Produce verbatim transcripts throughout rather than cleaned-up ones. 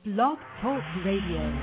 Blog Talk Radio.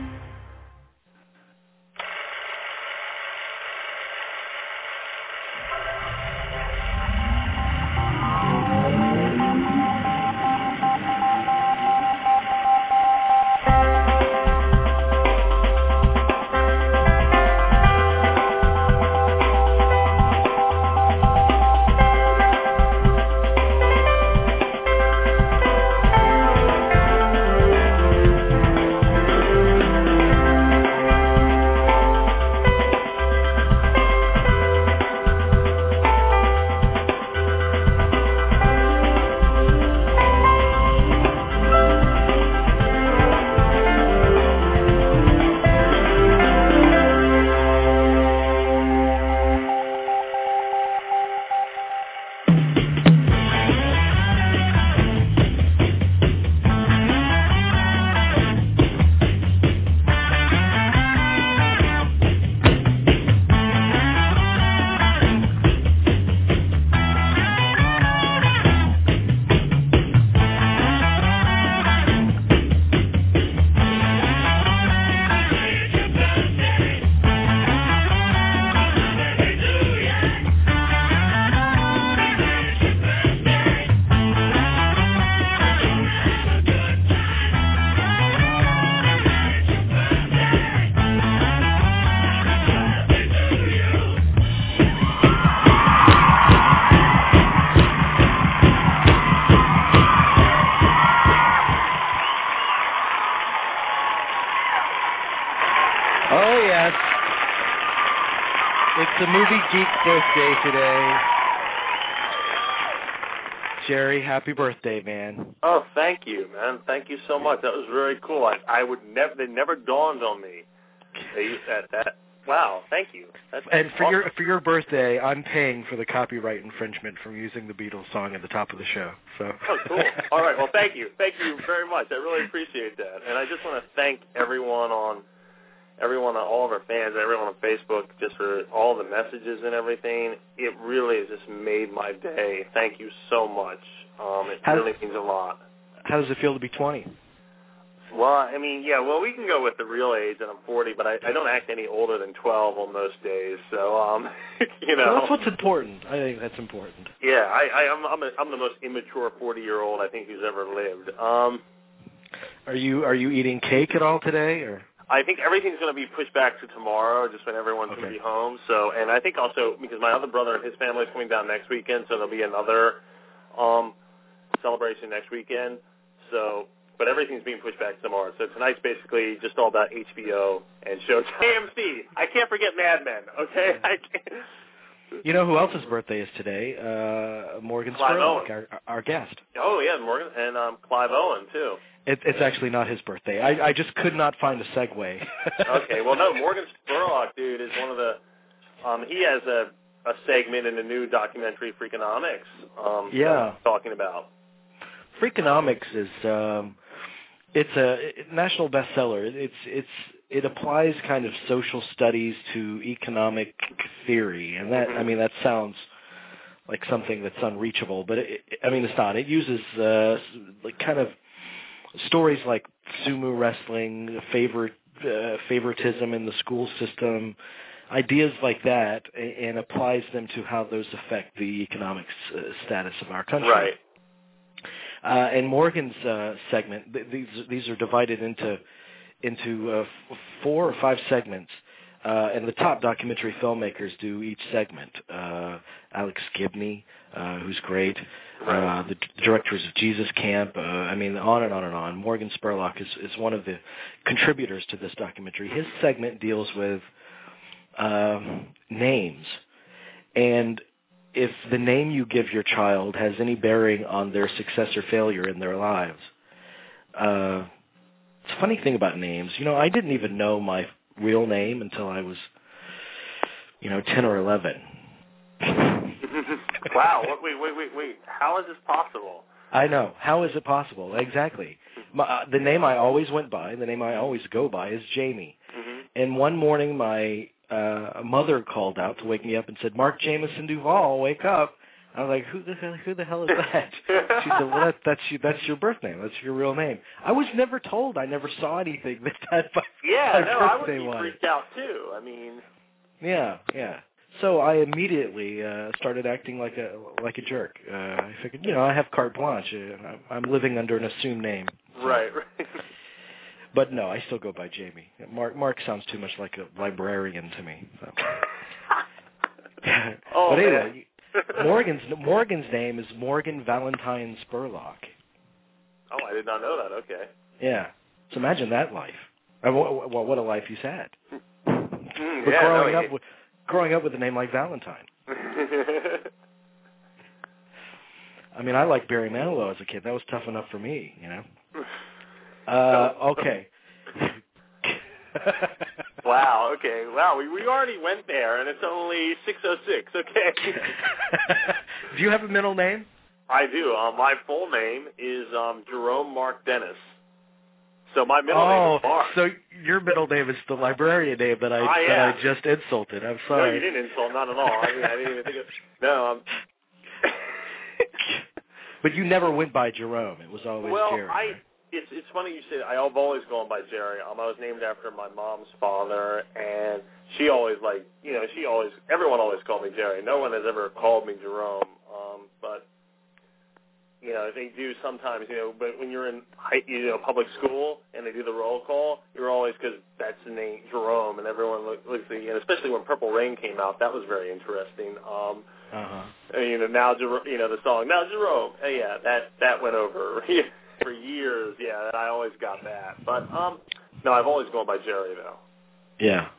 Birthday today. Jerry, happy birthday, man. Oh, thank you, man. Thank you so much. That was very cool. I, I would never, it never dawned on me that, that, wow, thank you. That's and for awesome. your for your birthday, I'm paying for the copyright infringement from using the Beatles song at the top of the show. So. Oh, cool. All right, well, thank you. Thank you very much. I really appreciate that. And I just want to thank everyone on everyone, all of our fans, everyone on Facebook, just for all the messages and everything. It really has just made my day. Thank you so much. Um, it how, really means a lot. How does it feel to be twenty? Well, I mean, yeah, well, we can go with the real age, and I'm forty, but I, I don't act any older than twelve on most days, so, um, you know. So that's what's important. I think that's important. Yeah, I, I, I'm, I'm, a, I'm the most immature forty-year-old I think who's ever lived. Um, are you are you eating cake at all today, or? I think everything's going to be pushed back to tomorrow, just when everyone's okay. going to be home. So, and I think also because my other brother and his family is coming down next weekend, so there'll be another um, celebration next weekend. So, but everything's being pushed back to tomorrow. So tonight's basically just all about H B O and Showtime. A M C. I can't forget Mad Men. Okay, I can't. You know who else's birthday is today? Uh, Morgan Spurlock, our, our guest. Oh yeah, Morgan and um, Clive Owen too. It, it's actually not his birthday. I, I just could not find a segue. Okay, well, no, Morgan Spurlock, dude, is one of the, um, he has a, a segment in the new documentary, Freakonomics, um, yeah. talking about. Freakonomics is, um, it's a national bestseller. It's, it's, it applies kind of social studies to economic theory, and that, mm-hmm. I mean, that sounds like something that's unreachable, but it, I mean, it's not. It uses, uh, like kind of, stories like sumo wrestling, favor, uh, favoritism in the school system, ideas like that, and applies them to how those affect the economic uh, status of our country. Right. Uh, and Morgan's uh, segment, th- these these are divided into into uh, f- four or five segments, uh, and the top documentary filmmakers do each segment. Uh, Alex Gibney, uh, who's great. Right. Uh, the d- directors of Jesus Camp, uh, I mean, on and on and on. Morgan Spurlock is, is one of the contributors to this documentary. His segment deals with uh, names, and if the name you give your child has any bearing on their success or failure in their lives. Uh, it's a funny thing about names. You know, I didn't even know my real name until I was, you know, ten or eleven. Wow, wait, wait, wait, wait. How is this possible? I know. How is it possible? Exactly. My, uh, the name I always went by, the name I always go by is Jamie. Mm-hmm. And one morning my uh, mother called out to wake me up and said, Mark Jameson Duvall, wake up. I was like, who the hell, who the hell is that? She said, well, that, that's, you, that's your birth name. That's your real name. I was never told. I never saw anything that that my, yeah, my no, birth I would name be was. freaked out, too. I mean... Yeah, yeah. So I immediately uh, started acting like a like a jerk. Uh, I figured, you know, I have carte blanche. Uh, I'm living under an assumed name. So. Right, right. But no, I still go by Jamie. Mark Mark sounds too much like a librarian to me. So. oh, but anyway, Morgan's Morgan's name is Morgan Valentine Spurlock. Oh, I did not know that. Okay. Yeah. So imagine that life. I mean, what, what a life he's had. Mm, but yeah, growing no, up with growing up with a name like Valentine. I mean, I liked Barry Manilow as a kid. That was tough enough for me, you know. Uh, okay. Wow. Okay. Wow. We we already went there, and it's only six oh six. Okay. Do you have a middle name? I do. Uh, my full name is um, Jerome Mark Dennis. So my middle oh, name is Mark. So your middle name is the librarian name that I I that I just insulted. I'm sorry. No, you didn't insult, not at all. I mean, I didn't even think of. No. Um, but you never went by Jerome. It was always well, Jerry. Well, I. Right? It's it's funny you say. I've always gone by Jerry. Um, I was named after my mom's father, and she always like you know she always everyone always called me Jerry. No one has ever called me Jerome. Um, but you know they do sometimes. You know, but when you're in high, you know public school and they do the roll call, you're always because that's the name Jerome, and everyone looks looks at you. And especially when Purple Rain came out, that was very interesting. Um, uh-huh. And, you know now you know the song now Jerome. Hey, yeah, that that went over. For years, yeah, I always got that. But, um, no, I've always gone by Jerry, though. Yeah.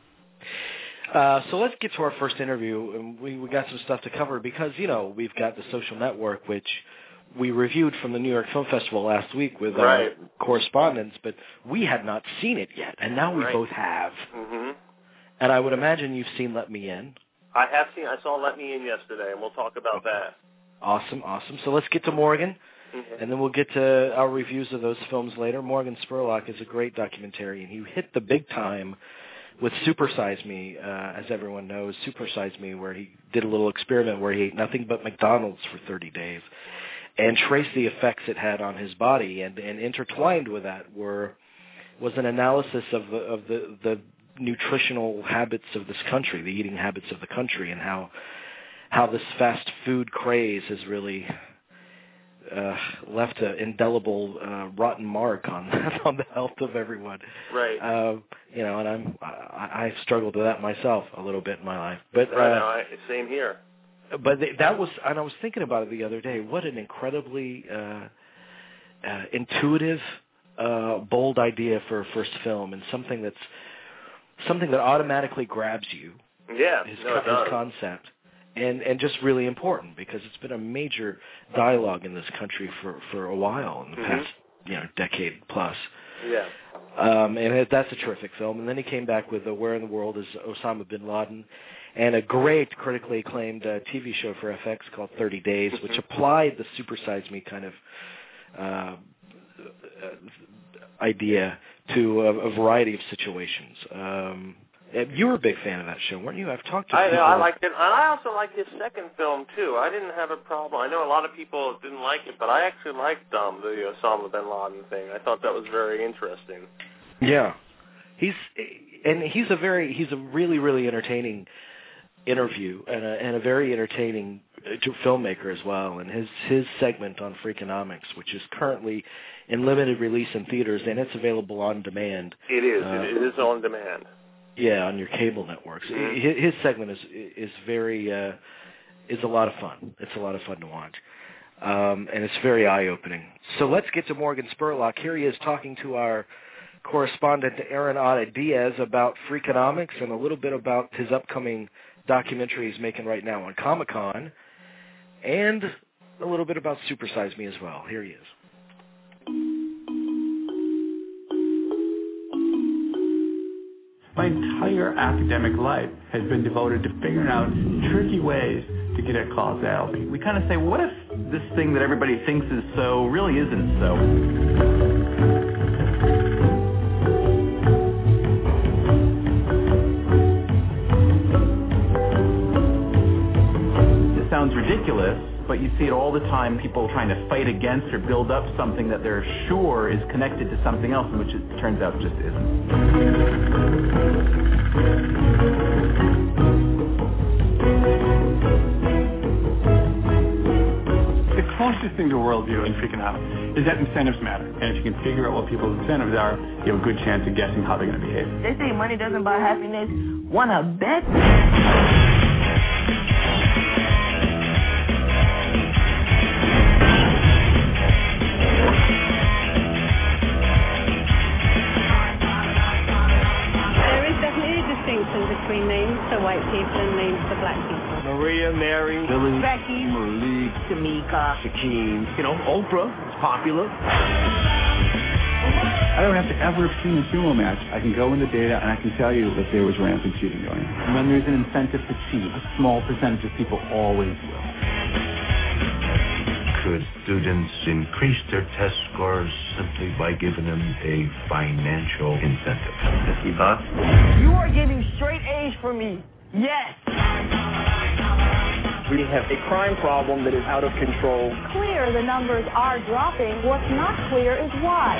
Uh, so let's get to our first interview. And we, we got some stuff to cover because, you know, we've got The Social Network, which we reviewed from the New York Film Festival last week with right. our correspondents, but we had not seen it yet, and now we right. both have. Mm-hmm. And I would imagine you've seen Let Me In. I have seen. I saw Let Me In yesterday, and we'll talk about okay. that. Awesome, awesome. So let's get to Morgan. Mm-hmm. And then we'll get to our reviews of those films later. Morgan Spurlock is a great documentarian. He hit the big time with Super Size Me, uh, as everyone knows, Super Size Me, where he did a little experiment where he ate nothing but McDonald's for thirty days and traced the effects it had on his body. And, and intertwined with that were was an analysis of the, of the, the nutritional habits of this country, the eating habits of the country, and how how this fast food craze has really Uh, left an indelible, uh, rotten mark on on the health of everyone. Right. Uh, you know, and I'm I, I've struggled with that myself a little bit in my life. But right, uh, no, I, same here. But th- that was, and I was thinking about it the other day. What an incredibly uh, uh, intuitive, uh, bold idea for a first film, and something that's something that automatically grabs you. Yeah. His, no, it co- does. his concept. And and just really important because it's been a major dialogue in this country for, for a while in the mm-hmm. past you know decade plus. Yeah. Um, and it, that's a terrific film. And then he came back with uh, Where in the World is Osama bin Laden, and a great critically acclaimed uh, T V show for F X called thirty days, which applied the Super Size Me kind of uh, idea to a, a variety of situations. Um, You were a big fan of that show, weren't you? I've talked to I people. know, I liked it. And I also liked his second film, too. I didn't have a problem. I know a lot of people didn't like it, but I actually liked um, the Osama bin Laden thing. I thought that was very interesting. Yeah. He's and he's a very he's a really really entertaining interview and a, and a very entertaining filmmaker as well. And his his segment on Freakonomics, which is currently in limited release in theaters, and it's available on demand. It is. Uh, it is on demand. Yeah, on your cable networks. Mm-hmm. His, his segment is is very uh, is a lot of fun. It's a lot of fun to watch, um, and it's very eye opening. So let's get to Morgan Spurlock. Here he is talking to our correspondent Aaron Otta Diaz about Freakonomics and a little bit about his upcoming documentary he's making right now on Comic-Con, and a little bit about Super Size Me as well. Here he is. My entire academic life has been devoted to figuring out tricky ways to get at causality. We kind of say, what if this thing that everybody thinks is so really isn't so? It sounds ridiculous, but you see it all the time, people trying to fight against or build up something that they're sure is connected to something else, which it turns out just isn't. The closest thing to worldview in Freakonomics is that incentives matter. And if you can figure out what people's incentives are, you have a good chance of guessing how they're going to behave. They say money doesn't buy happiness. Wanna bet? There is definitely a distinction between names for white people and names for black people. Maria, Mary, Billy, Becky, Malik, Tamika, Shaquem, you know, Oprah is popular. I don't have to ever have seen a sumo match. I can go in the data and I can tell you that there was rampant cheating going on. When there's an incentive to cheat, a small percentage of people always will. Could students increase their test scores simply by giving them a financial incentive? Mister Boss? you are getting straight A's from me. Yes. We have a crime problem that is out of control. Clear the numbers are dropping. What's not clear is why.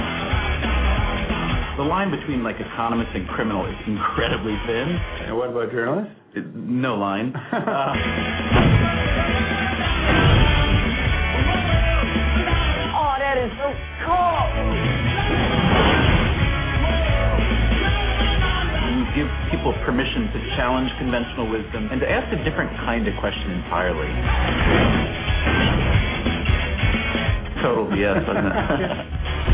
The line between like economist and criminal is incredibly thin. And what about journalists? It, no line. uh, Oh, that is so cool. you give people permission to challenge conventional wisdom and to ask a different kind of question entirely. Total B S, wasn't it?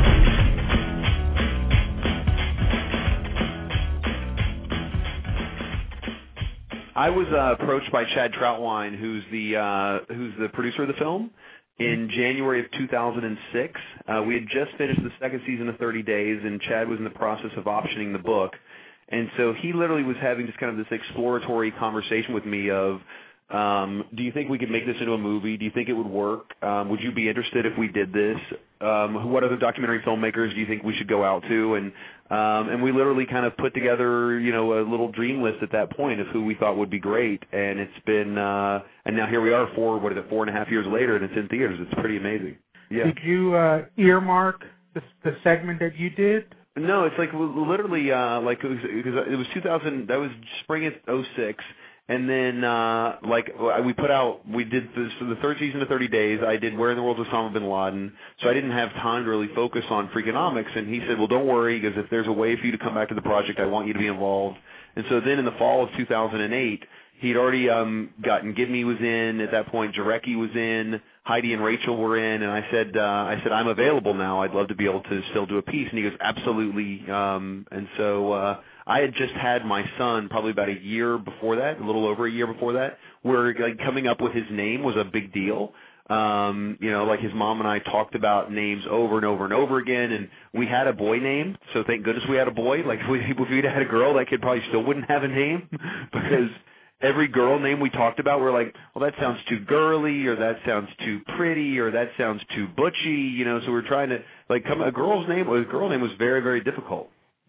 I was uh, approached by Chad Troutwine, who's the uh, who's the producer of the film, in January of two thousand six. Uh, we had just finished the second season of thirty days, and Chad was in the process of optioning the book. And so he literally was having just kind of this exploratory conversation with me of, um, do you think we could make this into a movie? Do you think it would work? Um, would you be interested if we did this? Um, what other documentary filmmakers do you think we should go out to? And um, and we literally kind of put together, you know, a little dream list at that point of who we thought would be great. And it's been, uh, and now here we are four, what is it, four and a half years later, and it's in theaters. It's pretty amazing. Yeah. Did you uh, earmark the, the segment that you did? No, it's like literally uh, like it was, it was two thousand. That was spring of oh six, and then uh, like we put out. We did this for the third season of thirty days. I did Where in the World is Osama bin Laden, so I didn't have time to really focus on Freakonomics. And he said, "Well, don't worry, because if there's a way for you to come back to the project, I want you to be involved." And so then in the fall of two thousand eight, he'd already um, gotten Give Me was in at that point. Jarecki was in. Heidi and Rachel were in, and I said, uh, I said, I'm available now. I'd love to be able to still do a piece. And he goes, absolutely. Um, and so uh, I had just had my son probably about a year before that, a little over a year before that, where like coming up with his name was a big deal. Um, you know, like his mom and I talked about names over and over and over again, and we had a boy name, so thank goodness we had a boy. Like if, we, if we'd had a girl, that kid probably still wouldn't have a name because every girl name we talked about, we're like, well, that sounds too girly, or that sounds too pretty, or that sounds too butchy, you know. So we're trying to like come. A girl's name, a girl name was very, very difficult.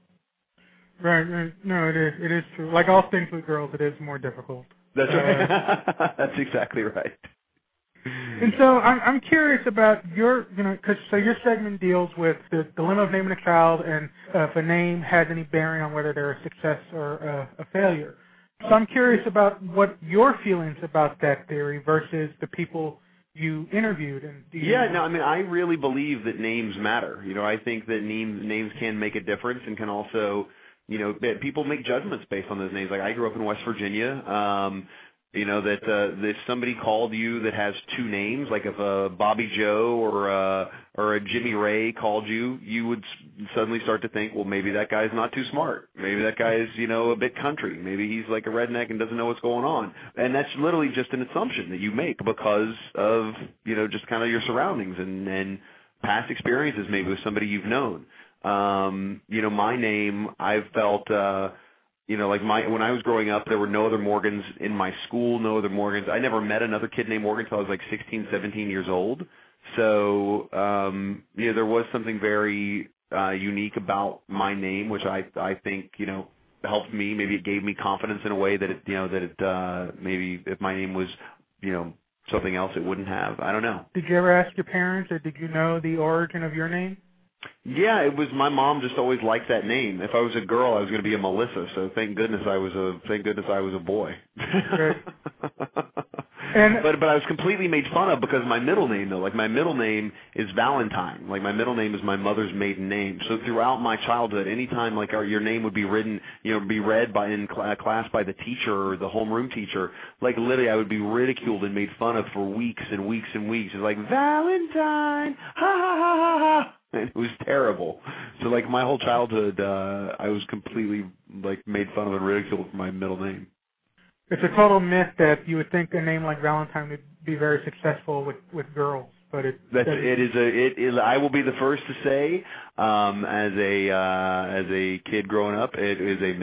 Right, right. No, it is. It is true. Like all things with girls, it is more difficult. That's uh, right. That's exactly right. And so I'm, I'm curious about your, you know, because so your segment deals with the dilemma of naming a child, and uh, if a name has any bearing on whether they're a success or uh, a failure. So I'm curious about what your feelings about that theory versus the people you interviewed. And do you yeah, no, I mean, I really believe that names matter. You know, I think that names names can make a difference and can also, you know, people make judgments based on those names. Like I grew up in West Virginia. Um, You know, that uh, if somebody called you that has two names, like if a Bobby Joe or a, or a Jimmy Ray called you, you would suddenly start to think, well, maybe that guy's not too smart. Maybe that guy is, you know, a bit country. Maybe he's like a redneck and doesn't know what's going on. And that's literally just an assumption that you make because of, you know, just kind of your surroundings and, and past experiences maybe with somebody you've known. Um, you know, my name, I've felt uh, – You know, like my when I was growing up, there were no other Morgans in my school, no other Morgans. I never met another kid named Morgan until I was like sixteen, seventeen years old. So, um, you know, there was something very uh, unique about my name, which I I think, you know, helped me. Maybe it gave me confidence in a way that it, you know, that it uh, maybe if my name was, you know, something else it wouldn't have. I don't know. Did you ever ask your parents, or did you know the origin of your name? Yeah, it was. My mom just always liked that name. If I was a girl, I was going to be a Melissa. So thank goodness I was a thank goodness I was a boy. Right. And but but I was completely made fun of because my middle name though, like my middle name is Valentine. Like my middle name is my mother's maiden name. So throughout my childhood, anytime like our, your name would be written, you know, be read by in cl- class by the teacher or the homeroom teacher, like literally I would be ridiculed and made fun of for weeks and weeks and weeks. It's like Valentine, ha ha ha ha ha. And it was terrible. So like my whole childhood, uh, I was completely like made fun of and ridiculed for my middle name. It's a total myth that you would think a name like Valentine would be very successful with, with girls, but it That's, it is a it is. I will be the first to say, um, as a uh, as a kid growing up, it is a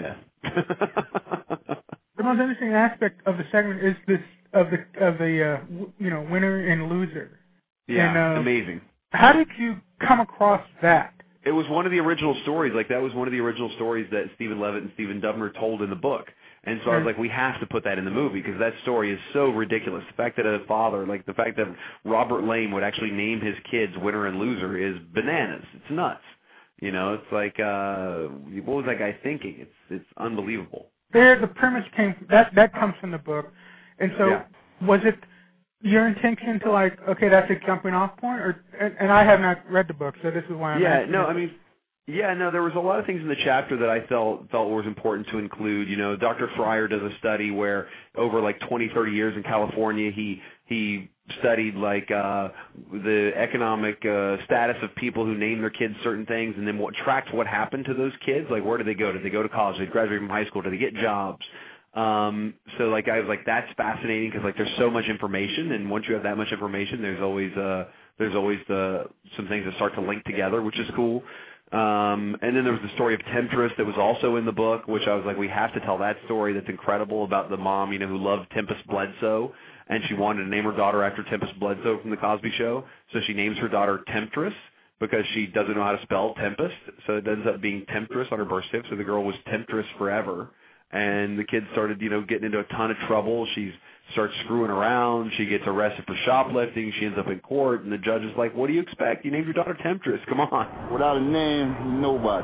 myth. The most interesting aspect of the segment is this of the of the uh, w- you know winner and loser. Yeah, and, uh, amazing. How did you come across that? It was one of the original stories. Like that was one of the original stories that Stephen Levitt and Stephen Dubner told in the book. And so I was like, we have to put that in the movie because that story is so ridiculous. The fact that a father, like the fact that Robert Lane would actually name his kids winner and loser is bananas. It's nuts. You know, it's like, uh, what was that guy thinking? It's it's unbelievable. There, the premise came that that comes from the book, and so Yeah. was it your intention to like, okay, that's a jumping off point, or and, and I have not read the book, so this is why I'm yeah, asking. no, it. I mean. Yeah, no, there was a lot of things in the chapter that I felt felt was important to include. You know, Doctor Fryer does a study where over like twenty, thirty years in California, he he studied like uh, the economic uh, status of people who named their kids certain things, and then what tracked what happened to those kids. Like, where did they go? Did they go to college? Did they graduate from high school? Did they get jobs? Um, so like I was like, that's fascinating because like there's so much information, and once you have that much information, there's always uh, there's always the some things that start to link together, which is cool. Um, and then there was the story of Temptress that was also in the book, which I was like, we have to tell that story. That's incredible about the mom, you know, who loved Tempest Bledsoe, and she wanted to name her daughter after Tempest Bledsoe from The Cosby Show. So she names her daughter Temptress because she doesn't know how to spell Tempest. So it ends up being Temptress on her birth certificate. So the girl was Temptress forever. And the kid started, you know, getting into a ton of trouble. She starts screwing around. She gets arrested for shoplifting. She ends up in court, and the judge is like, what do you expect? You named your daughter Temptress. Come on. Without a name, you're nobody.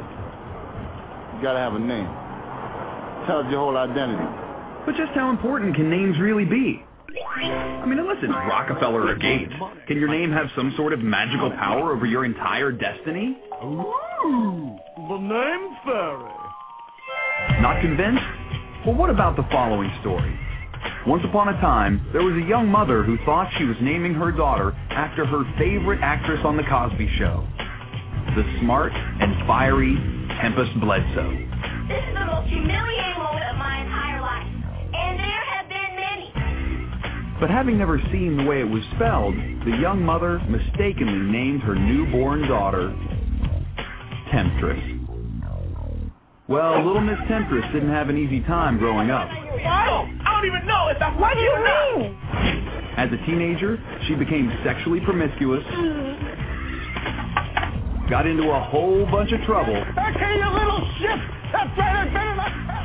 You got to have a name. Tells your whole identity. But just how important can names really be? I mean, unless it's Rockefeller or Gates, can your name have some sort of magical power over your entire destiny? Ooh, the name fairy. Not convinced? Well, what about the following story? Once upon a time, there was a young mother who thought she was naming her daughter after her favorite actress on The Cosby Show, the smart and fiery Tempest Bledsoe. This is the most humiliating moment of my entire life, and there have been many. But having never seen the way it was spelled, the young mother mistakenly named her newborn daughter Temptress. Well, little Miss Temptress didn't have an easy time growing up. I don't, I don't even know if that's what you know. As a teenager, she became sexually promiscuous, got into a whole bunch of trouble. Okay, you little shit. That's right, I better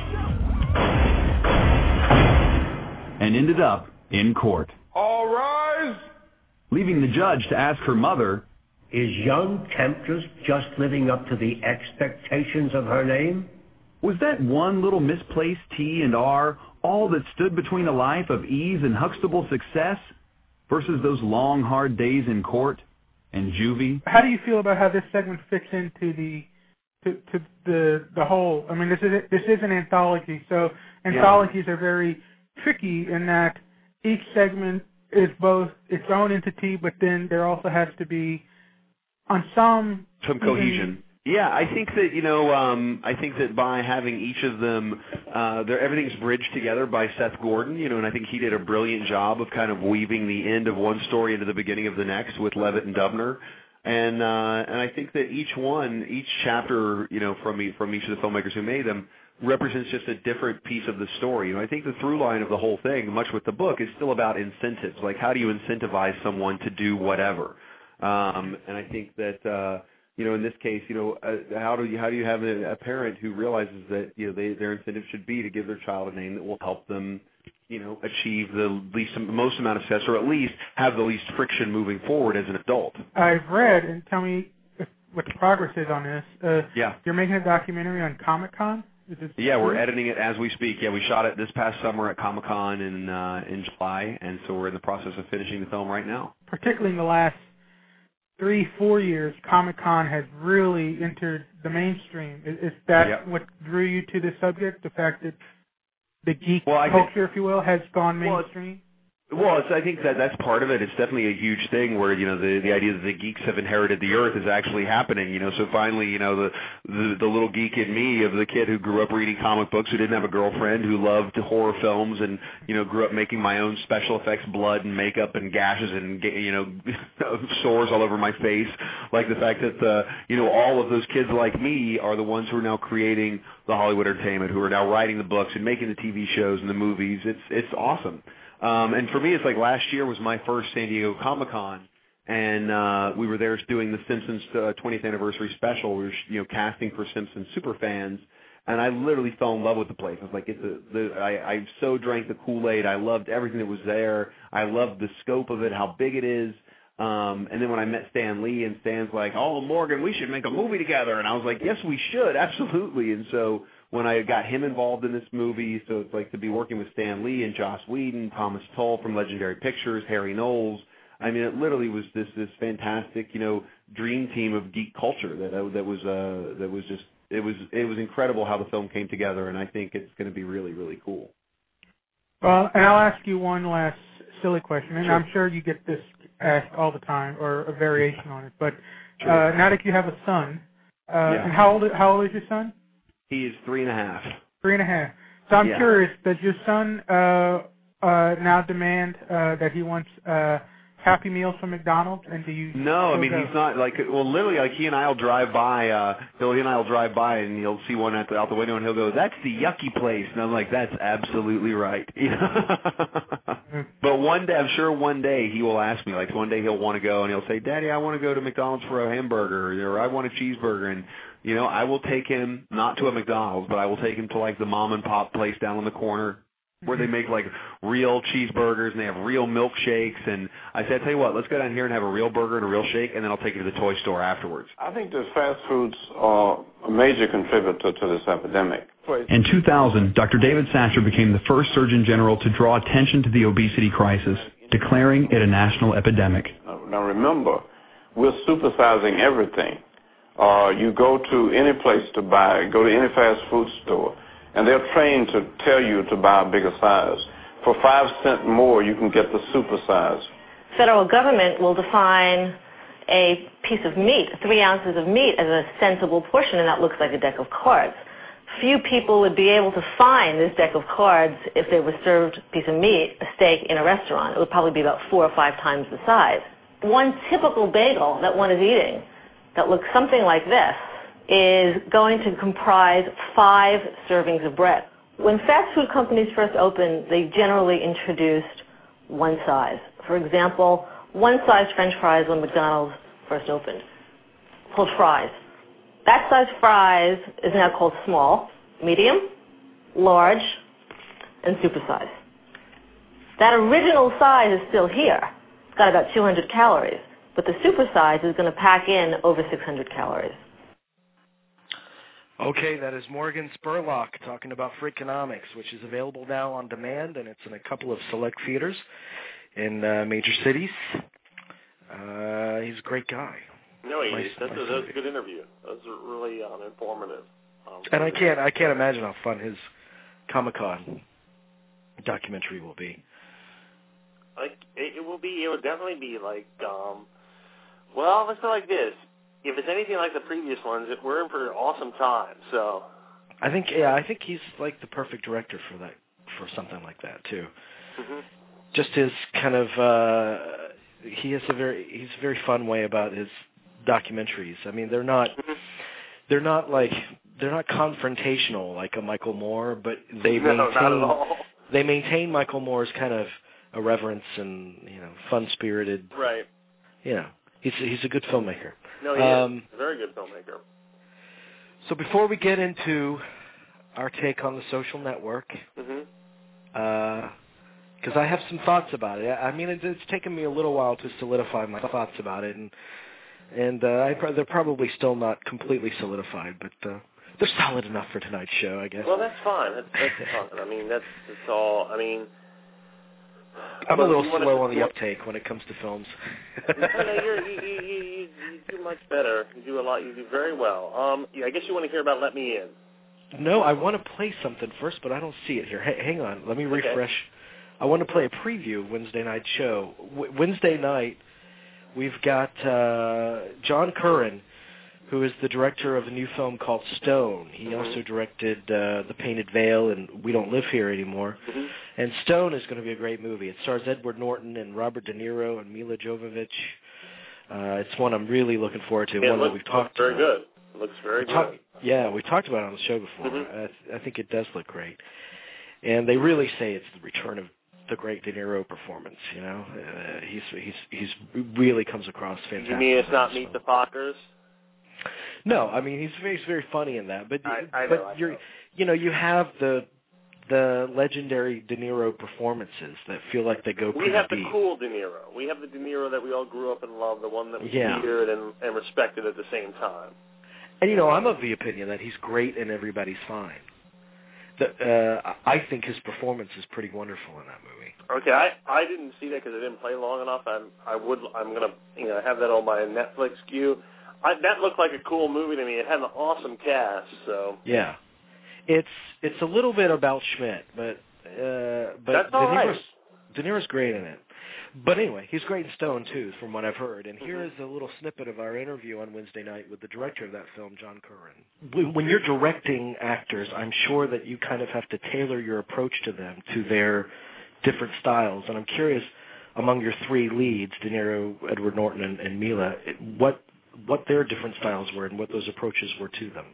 not. And ended up in court. All rise. Leaving the judge to ask her mother, is young Temptress just living up to the expectations of her name? Was that one little misplaced T and R all that stood between a life of ease and Huxtable success versus those long, hard days in court and juvie? How do you feel about how this segment fits into the to, to the the whole? I mean, this is this is an anthology, so anthologies yeah. are very tricky in that each segment is both its own entity, but then there also has to be on some some cohesion. Yeah, I think that you know, um, I think that by having each of them, uh, everything's bridged together by Seth Gordon. You know, and I think he did a brilliant job of kind of weaving the end of one story into the beginning of the next with Levitt and Dubner. And uh, and I think that each one, each chapter, you know, from e- from each of the filmmakers who made them, represents just a different piece of the story. You know, I think the through line of the whole thing, much with the book, is still about incentives. Like, how do you incentivize someone to do whatever? Um, and I think that, uh, you know, in this case, you know, uh, how do you how do you have a, a parent who realizes that, you know, they, their incentive should be to give their child a name that will help them you know, achieve the least, most amount of success, or at least have the least friction moving forward as an adult. I've read, and tell me if, what the progress is on this. Uh, yeah. You're making a documentary on Comic-Con? Is it yeah, true? we're editing it as we speak. Yeah, we shot it this past summer at Comic-Con in uh, in July, and so we're in the process of finishing the film right now. Particularly in the last three, four years, Comic-Con has really entered the mainstream. Is, is that yep. what drew you to this subject, the fact that the geek well, culture, think, if you will, has gone mainstream? Well, Well, it's, I think that that's part of it. It's definitely a huge thing where, you know, the the idea that the geeks have inherited the earth is actually happening, you know. So finally, you know, the, the the little geek in me of the kid who grew up reading comic books, who didn't have a girlfriend, who loved horror films and, you know, grew up making my own special effects blood and makeup and gashes and, you know, sores all over my face. Like the fact that, the, you know, all of those kids like me are the ones who are now creating the Hollywood entertainment, who are now writing the books and making the T V shows and the movies. It's it's awesome. Um, and for me, it's like last year was my first San Diego Comic-Con, and uh, we were there doing the Simpsons uh, twentieth anniversary special. We were, you know, casting for Simpsons superfans, and I literally fell in love with the place. I was like, it's a, the, I, I so drank the Kool-Aid. I loved everything that was there. I loved the scope of it, how big it is. Um, and then when I met Stan Lee, and Stan's like, oh, Morgan, we should make a movie together. And I was like, yes, we should, absolutely. And so when I got him involved in this movie, so it's like to be working with Stan Lee and Joss Whedon, Thomas Tull from Legendary Pictures, Harry Knowles. I mean, it literally was this this fantastic, you know, dream team of geek culture that that was uh, that was just it was it was incredible how the film came together, and I think it's going to be really really cool. Well, and I'll ask you one last silly question, and Sure. I'm sure you get this asked all the time or a variation on it. But Sure. uh, now that you have a son, uh, Yeah. and how old how old is your son? He is three and a half. Three and a half. So I'm Yeah. curious, does your son uh, uh, now demand uh, that he wants uh, Happy Meals from McDonald's, and do you? No, I mean go? he's not like well, literally like he and I'll drive by. uh He'll he and I'll drive by, and he'll see one out the, out the window, and he'll go, "That's the yucky place," and I'm like, "That's absolutely right." You know? But one day, I'm sure one day he will ask me. Like one day he'll want to go, and he'll say, "Daddy, I want to go to McDonald's for a hamburger, or I want a cheeseburger," and you know, I will take him not to a McDonald's, but I will take him to like the mom and pop place down on the corner where they make like real cheeseburgers and they have real milkshakes. And I said, tell you what, let's go down here and have a real burger and a real shake, and then I'll take you to the toy store afterwards. I think that fast foods are a major contributor to this epidemic. In two thousand, Doctor David Satcher became the first Surgeon General to draw attention to the obesity crisis, declaring it a national epidemic. Now remember, we're supersizing everything. Uh, you go to any place to buy, go to any fast food store, and they're trained to tell you to buy a bigger size. For five cents more, you can get the super size. Federal government will define a piece of meat, three ounces of meat, as a sensible portion, and that looks like a deck of cards. Few people would be able to find this deck of cards if they were served a piece of meat, a steak, in a restaurant. It would probably be about four or five times the size. One typical bagel that one is eating that looks something like this is going to comprise five servings of bread. When fast food companies first opened, they generally introduced one size. For example, one size French fries when McDonald's first opened, called fries. That size fries is now called small, medium, large, and supersize. That original size is still here. It's got about two hundred calories, but the supersize is going to pack in over six hundred calories. Okay, that is Morgan Spurlock talking about Freakonomics, which is available now on demand, and it's in a couple of select theaters in uh, major cities. Uh, he's a great guy. No, he nice, is. That's, nice a, that's a good interview. That's really um, informative. Um, and I can't, I can't imagine how fun his Comic-Con documentary will be. Like it, it will be. It will definitely be like. Um, well, let's go like this. If it's anything like the previous ones, it, we're in for an awesome time. So, I think, yeah, I think he's like the perfect director for that, for something like that too. mm-hmm. Just his kind of, uh, he has a very, he's a very fun way about his documentaries. I mean, they're not, mm-hmm. they're not like, they're not confrontational like a Michael Moore, but they no, maintain, not at all. they maintain Michael Moore's kind of irreverence and, you know, fun-spirited. Right. You know, he's he's a good filmmaker. No, he um, is. Very good filmmaker. So before we get into our take on The Social Network, mm-hmm. uh, because I have some thoughts about it. I mean, it's, it's taken me a little while to solidify my thoughts about it, and and uh, I, they're probably still not completely solidified, but uh, they're solid enough for tonight's show, I guess. Well, that's fine. That's, that's fine. I mean, that's that's all. I mean, I'm a little slow on the uptake when it comes to films. no, no, you're, you, you, you, you do much better. You do a lot. You do very well. Um, yeah, I guess you want to hear about Let Me In. No, I want to play something first, but I don't see it here. Hey, hang on. Let me refresh. Okay. I want to play a preview of Wednesday night show. W- Wednesday night, we've got uh, John Curran, who is the director of a new film called Stone. He mm-hmm. also directed uh, The Painted Veil and We Don't Live Here Anymore. Mm-hmm. And Stone is going to be a great movie. It stars Edward Norton and Robert De Niro and Mila Jovovich. Uh, it's one I'm really looking forward to. Yeah, one it looks, that we've talked looks very about. good. It looks very we good. Talk, yeah, we talked about it on the show before. Mm-hmm. I, th- I think it does look great. And they really say it's the return of the great De Niro performance. You know, uh, he's he's he's really comes across fantastic. You mean it's not Meet the Fockers? No, I mean he's very he's very funny in that. But I, I know, but I you're know. you know you have the the legendary De Niro performances that feel like they go pretty We have the deep. cool De Niro. We have the De Niro that we all grew up and loved, the one that we Yeah. feared and, and respected at the same time. And you know, I'm of the opinion that he's great and everybody's fine. The, uh, I think his performance is pretty wonderful in that movie. Okay, I, I didn't see that because I didn't play long enough. I'm I would I'm gonna you know have that on my Netflix queue. I, that looked like a cool movie to me. It had an awesome cast. So yeah, it's it's a little bit about Schmidt, but uh, but That's De all Niro's, right. De Niro's great in it. But anyway, he's great in Stone too, from what I've heard. And here is a little snippet of our interview on Wednesday night with the director of that film, John Curran. When you're directing actors, I'm sure that you kind of have to tailor your approach to them to their different styles. And I'm curious, among your three leads, De Niro, Edward Norton, and, and Mila, what what their different styles were and what those approaches were to them.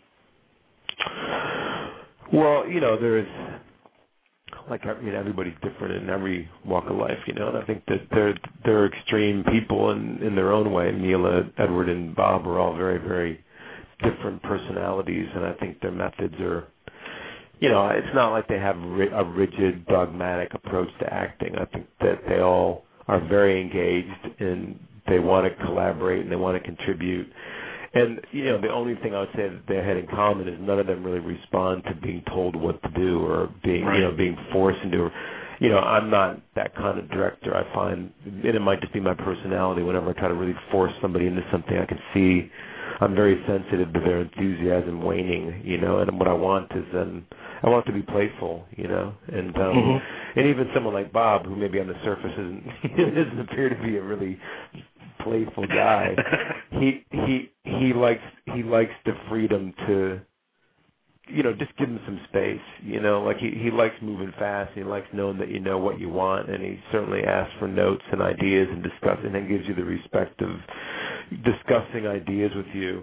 Well, you know, there's like I mean, everybody's different in every walk of life, you know. And I think that they're they're extreme people in in their own way. Mila, Edward, and Bob are all very very different personalities, and I think their methods are, you know, it's not like they have a rigid dogmatic approach to acting. I think that they all are very engaged and they want to collaborate and they want to contribute. And, you know, the only thing I would say that they had in common is none of them really respond to being told what to do or being, right. you know, being forced into, you know, I'm not that kind of director. I find, and it might just be my personality, whenever I try to really force somebody into something, I can see I'm very sensitive to their enthusiasm waning, you know, and what I want is then, I want it to be playful, you know, and um, mm-hmm. and even someone like Bob, who maybe on the surface isn't, doesn't appear to be a really playful guy, he he he likes he likes the freedom to, you know, just give him some space, you know, like he he likes moving fast, and he likes knowing that you know what you want, and he certainly asks for notes and ideas and discussing, and gives you the respect of discussing ideas with you.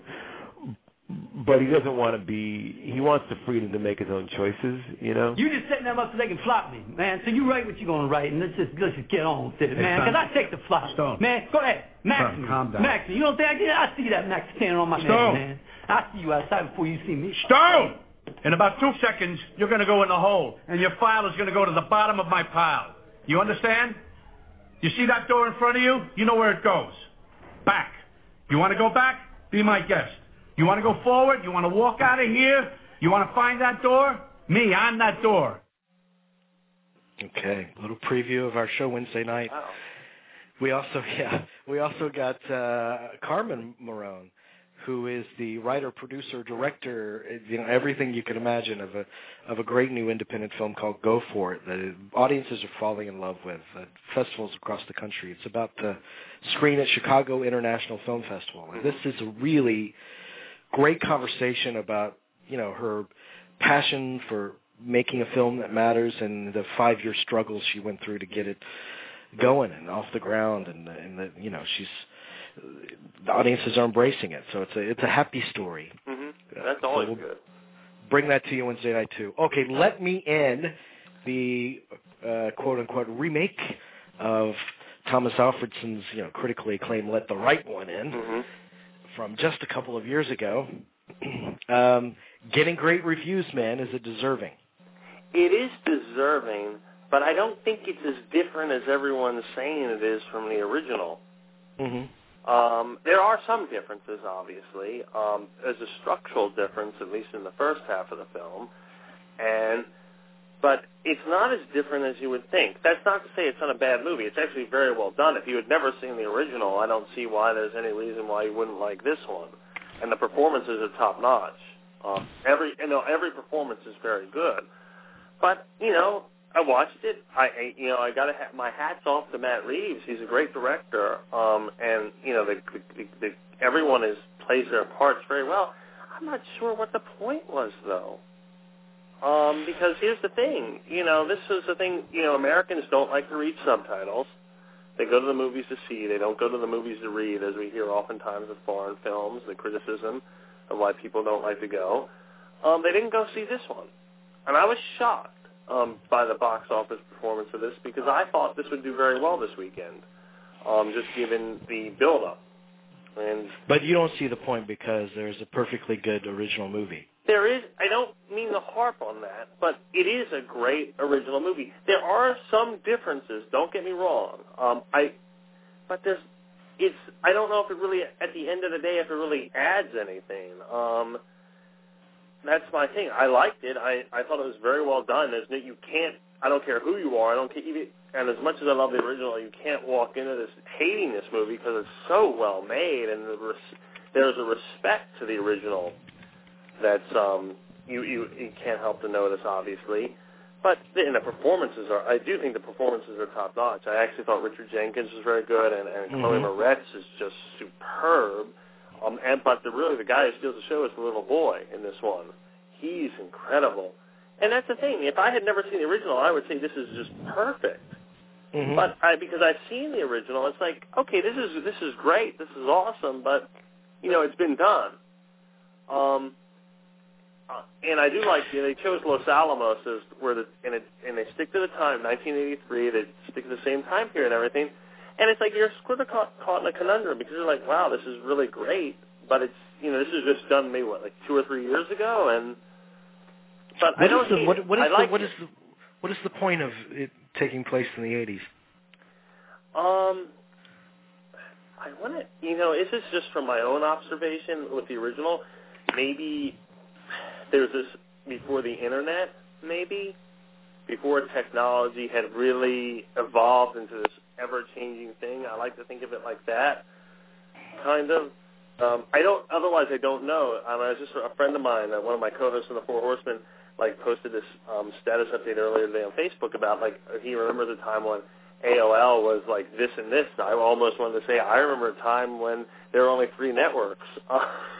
But he doesn't want to be, he wants the freedom to make his own choices, you know? You just setting them up so they can flop me, man. So you write what you're going to write, and let's just, let's just get on with it, man. Because I take the flop. Stone. Man, go ahead. Max Stone, calm down. Max you don't think I get I see that Max standing on my Stone. neck, man. I see you outside before you see me. Stone! In about two seconds, you're going to go in the hole, and your file is going to go to the bottom of my pile. You understand? You see that door in front of you? You know where it goes. Back. You want to go back? Be my guest. You want to go forward? You want to walk out of here? You want to find that door? Me, I'm that door. Okay, a little preview of our show Wednesday night. Wow. We also, yeah, we also got uh, Carmen Marone, who is the writer, producer, director, you know, everything you can imagine of a of a great new independent film called Go For It that audiences are falling in love with at festivals across the country. It's about to screen at Chicago International Film Festival. And this is a really great conversation about, you know, her passion for making a film that matters and the five-year struggles she went through to get it going and off the ground, and, and the, you know, she's the audiences are embracing it, so it's a it's a happy story. Mm-hmm. That's always so we'll good. Bring that to you Wednesday night too. Okay, Let Me In, the uh, quote unquote remake of Thomas Alfredson's, you know, critically acclaimed Let the Right One In, mm-hmm. from just a couple of years ago. um, getting great reviews, man. Is it deserving? It is deserving, but I don't think it's as different as everyone's saying it is from the original. Mm-hmm. Um, there are some differences, obviously. Um, there's a structural difference, at least in the first half of the film, and but it's not as different as you would think. That's not to say it's not a bad movie. It's actually very well done. If you had never seen the original, I don't see why there's any reason why you wouldn't like this one. And the performances are top notch. Um, every you know every performance is very good. But you know, I watched it. I, I you know I got to ha- my hats off to Matt Reeves. He's a great director. Um, and you know the, the, the, the everyone is plays their parts very well. I'm not sure what the point was though. Um, because here's the thing, you know, this is the thing, you know, Americans don't like to read subtitles. They go to the movies to see. They don't go to the movies to read, as we hear oftentimes with foreign films, the criticism of why people don't like to go. Um, they didn't go see this one. And I was shocked um, by the box office performance of this because I thought this would do very well this weekend, um, just given the build-up. And But you don't see the point because there's a perfectly good original movie. There is, I don't mean to harp on that, but it is a great original movie. There are some differences, don't get me wrong. Um, I, but there's, it's, I don't know if it really, at the end of the day, if it really adds anything. Um, that's my thing. I liked it. I, I thought it was very well done. There's no, you can't, I don't care who you are, I don't care, even, and as much as I love the original, you can't walk into this hating this movie because it's so well made, and the res, there's a respect to the original that's um, you, you you can't help to notice, obviously. But and the performances are, I do think the performances are top notch. I actually thought Richard Jenkins was very good, and, and mm-hmm. Chloe Moretz is just superb. Um, and but the really the guy who steals the show is the little boy in this one. He's incredible. And that's the thing. If I had never seen the original, I would say this is just perfect. Mm-hmm. But I, because I've seen the original, it's like, okay, this is this is great, this is awesome, but you know, it's been done. Um. Uh, and I do like, you know, they chose Los Alamos as where the and it and they stick to the time, nineteen eighty-three. They stick to the same time period and everything, and it's like you're sort of caught, caught in a conundrum because you're like, wow, this is really great, but it's you know this is just done maybe what like two or three years ago, and but what I don't is the, hate what, it. what is I like the, what it. is the what is the point of it taking place in the eighties? Um, I want to, you know, is this just from my own observation with the original? Maybe there's this before the internet, maybe, before technology had really evolved into this ever-changing thing. I like to think of it like that, kind of. Um, I don't, otherwise I don't know. Um, I was just a friend of mine, uh, one of my co-hosts in the Four Horsemen, like posted this um, status update earlier today on Facebook about, like, he remembers a time when A O L was like this and this. I almost wanted to say, I remember a time when there were only three networks. Uh,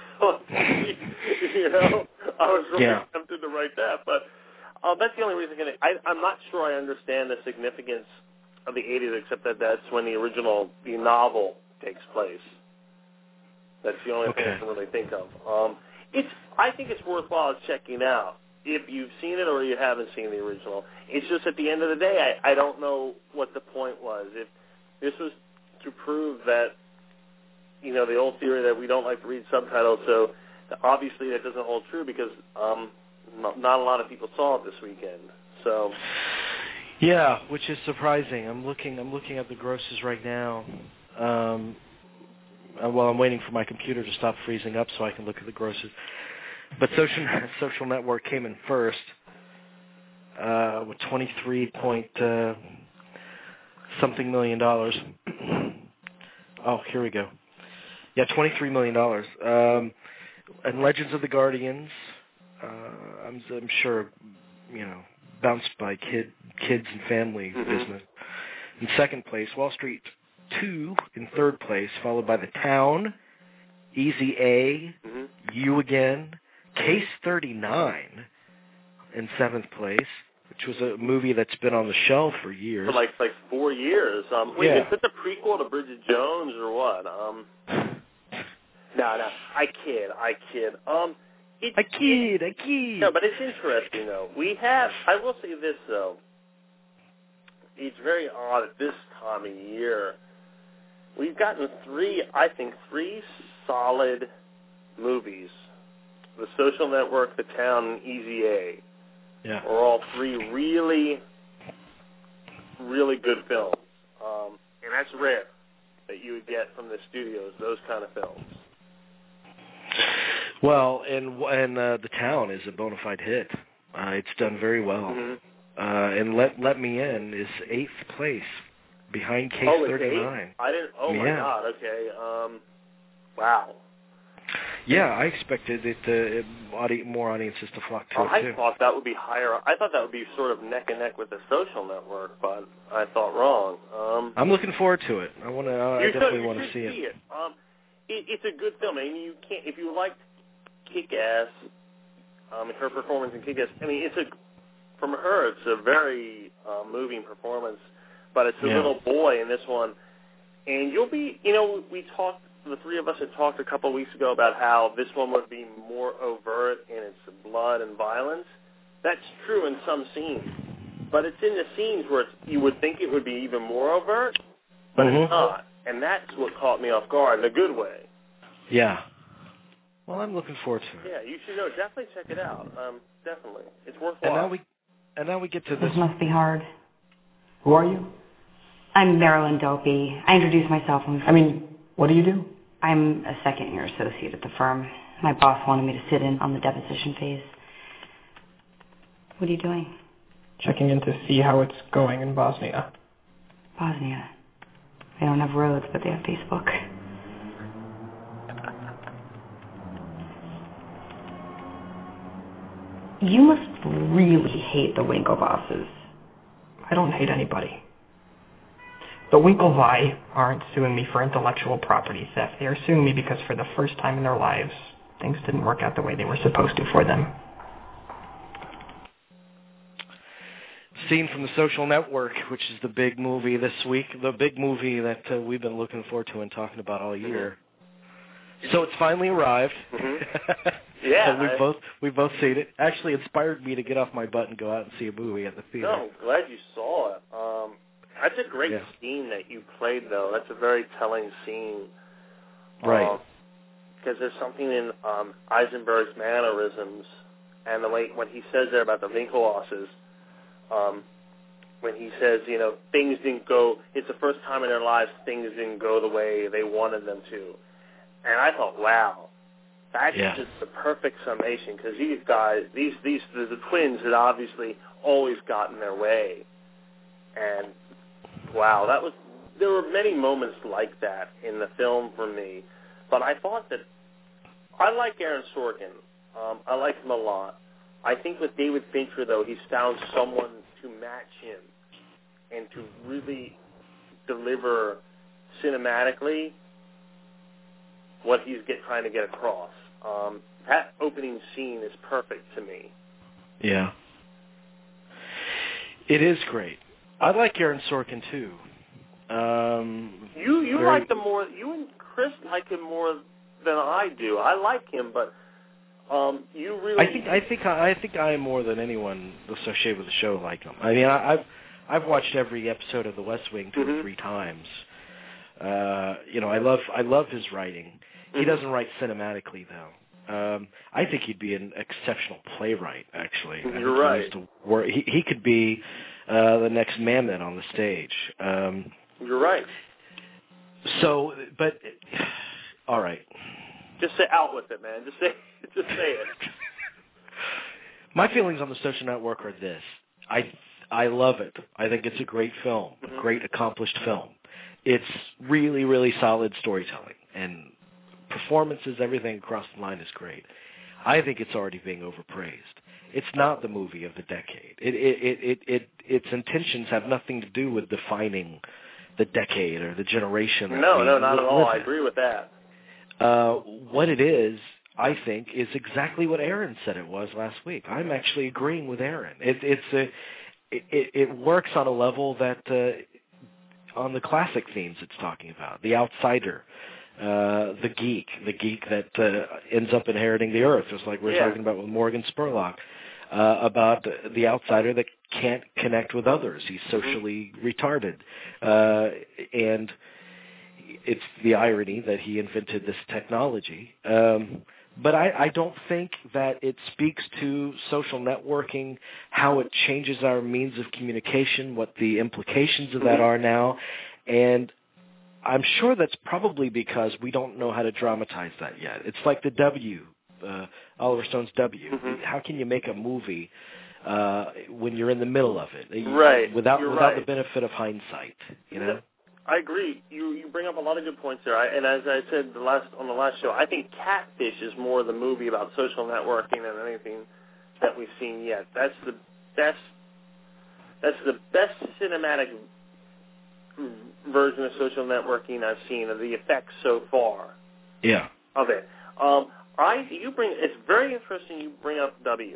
you know, I was really yeah. tempted to write that, but uh, that's the only reason. I, I'm not sure I understand the significance of the eighties, except that that's when the original, the novel, takes place. That's the only okay. thing I can really think of. Um, it's, I think it's worthwhile checking out if you've seen it or you haven't seen the original. It's just at the end of the day, I, I don't know what the point was. If this was to prove that, you know, the old theory that we don't like to read subtitles, so obviously that doesn't hold true because um, not, not a lot of people saw it this weekend. So, yeah, which is surprising. I'm looking. I'm looking at the grosses right now. Um, while I'm waiting for my computer to stop freezing up so I can look at the grosses. But Social Social Network came in first uh, with twenty-three point uh, something million dollars. Oh, here we go. Yeah, twenty-three million dollars. Um, and Legends of the Guardians, uh, I'm, I'm sure, you know, bounced by kid, kids and family mm-hmm. business. In second place, Wall Street two in third place, followed by The Town, Easy A, mm-hmm. You Again, Case thirty-nine in seventh place, which was a movie that's been on the shelf for years. For like like four years. Um, wait, yeah. is this a prequel to Bridget Jones or what? Um, no, no, I kid, I kid. Um, it's, I kid, I kid. No, but it's interesting though. We have. I will say this though. It's very odd at this time of year. We've gotten three, I think, three solid movies. The Social Network, The Town, and Easy A. Yeah. Are all three really really good films, um, and that's rare that you would get from the studios, those kind of films. Well, and and uh, The Town is a bona fide hit. Uh, it's done very well. Mm-hmm. Uh, and Let Let Me In is eighth place behind Case oh, thirty-nine. I didn't. Oh yeah. my God. Okay. Um, wow. Yeah, I expected it, uh, it audi- more audiences to flock to oh, it I too. thought that would be higher. I thought that would be sort of neck and neck with The Social Network, but I thought wrong. Um, I'm looking forward to it. I want to. Uh, I definitely want to see it. see it. Um, it. It's a good film. I mean, you can't if you liked Kick-Ass, um, and her performance in Kick-Ass. I mean, it's a from her. It's a very uh, moving performance, but it's a yeah. little boy in this one, and you'll be. You know, we talked. The three of us had talked a couple of weeks ago about how this one would be more overt in its blood and violence. That's true in some scenes, but it's in the scenes where it's, you would think it would be even more overt, but mm-hmm. it's not, and that's what caught me off guard in a good way. Yeah. Well, I'm looking forward to it. Yeah, you should know. Definitely check it out. Um, definitely, it's worthwhile. And now we, and now we get to this. This must be hard. Who are you? I'm Marilyn Dopey. I introduced myself. When I mean, what do you do? I'm a second-year associate at the firm. My boss wanted me to sit in on the deposition phase. What are you doing? Checking in to see how it's going in Bosnia. Bosnia? They don't have roads, but they have Facebook. You must really hate the Winklevosses. I don't hate anybody. The Winklevi aren't suing me for intellectual property theft. They are suing me because for the first time in their lives, things didn't work out the way they were supposed to for them. Scene from The Social Network, which is the big movie this week, the big movie that uh, we've been looking forward to and talking about all year. Mm-hmm. So it's finally arrived. Mm-hmm. Yeah, and we I, both we both seen it. Actually, inspired me to get off my butt and go out and see a movie at the theater. No, I'm glad you saw it. Um, that's a great yeah. scene that you played, though. That's a very telling scene. Right. Because um, there's something in um, Eisenberg's mannerisms and the way when he says there about the Winklevosses, um, when he says, you know, things didn't go, it's the first time in their lives things didn't go the way they wanted them to. And I thought, wow. That's yeah. just the perfect summation because these guys, these these the, the twins had obviously always gotten their way, and wow, that was there were many moments like that in the film for me. But I thought that I like Aaron Sorkin, um, I like him a lot. I think with David Fincher though, he's found someone to match him and to really deliver cinematically what he's get, trying to get across. Um, that opening scene is perfect to me. Yeah. It is great. I like Aaron Sorkin, too. Um, you you very... like him more, you and Chris like him more than I do. I like him, but um, you really... I think I think I, I think I more than anyone associated with the show like him. I mean, I, I've I've watched every episode of The West Wing two mm-hmm. or three times. Uh, you know, I love I love his writing. He doesn't write cinematically, though. Um, I think he'd be an exceptional playwright, actually. You're right. He, work, he, he could be uh, the next Mamet on the stage. Um, You're right. So, but, all right. Just say out with it, man. Just say, just say it. My feelings on The Social Network are this. I, I love it. I think it's a great film, mm-hmm. a great accomplished film. It's really, really solid storytelling, and performances, everything across the line is great. I think it's already being overpraised. It's not the movie of the decade. It, it, it, it, it, its intentions have nothing to do with defining the decade or the generation. No, no, not at all. I agree with that. Uh, what it is, I think, is exactly what Aaron said it was last week. I'm actually agreeing with Aaron. It, it's a, it, it works on a level that, uh, on the classic themes it's talking about, the outsider, Uh, the geek, the geek that uh, ends up inheriting the earth, just like we're yeah. talking about with Morgan Spurlock, uh, about the outsider that can't connect with others. He's socially mm-hmm. retarded. Uh, and it's the irony that he invented this technology um, but I, I don't think that it speaks to social networking, how it changes our means of communication, what the implications of that are now, and I'm sure that's probably because we don't know how to dramatize that yet. It's like the W, uh, Oliver Stone's W. Mm-hmm. How can you make a movie uh, when you're in the middle of it? Right. Without you're without right. the benefit of hindsight, you know? I agree. You you bring up a lot of good points there. I, and as I said the last on the last show, I think Catfish is more the movie about social networking than anything that we've seen yet. That's the best. That's the best cinematic version of social networking I've seen of the effects so far. Yeah. Of it. Um, I you bring it's very interesting. You bring up W.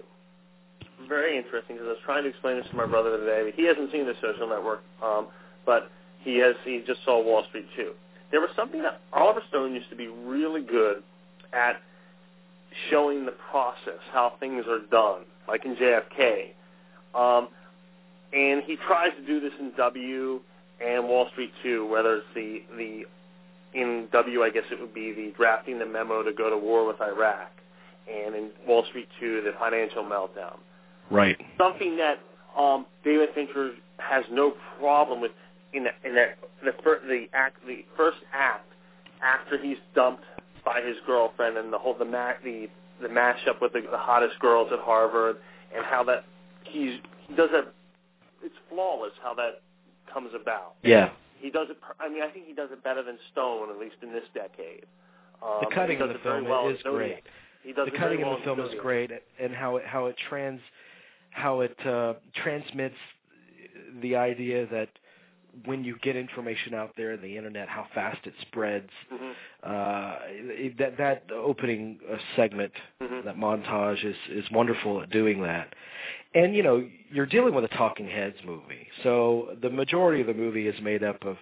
Very interesting because I was trying to explain this to my brother today. He hasn't seen The Social Network, um, but he has. He just saw Wall Street too. There was something that Oliver Stone used to be really good at showing the process, how things are done, like in J F K. Um, and he tries to do this in W and Wall Street too, whether it's the, the in W, I guess it would be the drafting the memo to go to war with Iraq, and in Wall Street two, the financial meltdown. Right. Something that um, David Fincher has no problem with in, the, in that the, fir- the act, the first act after he's dumped by his girlfriend and the whole the ma- the the mashup with the, the hottest girls at Harvard, and how that he's he does it. It's flawless how that comes about. Yeah. He does it. I mean, I think he does it better than Stone, at least in this decade. Um, the cutting in the film well is great. He does the it cutting well in the film Zodiac. is great, and how it how it trans how it uh, transmits the idea that when you get information out there in the internet, how fast it spreads. Mm-hmm. Uh, it, that that opening uh, segment, mm-hmm. that montage is is wonderful at doing that. And you know, you're dealing with a talking heads movie, so the majority of the movie is made up of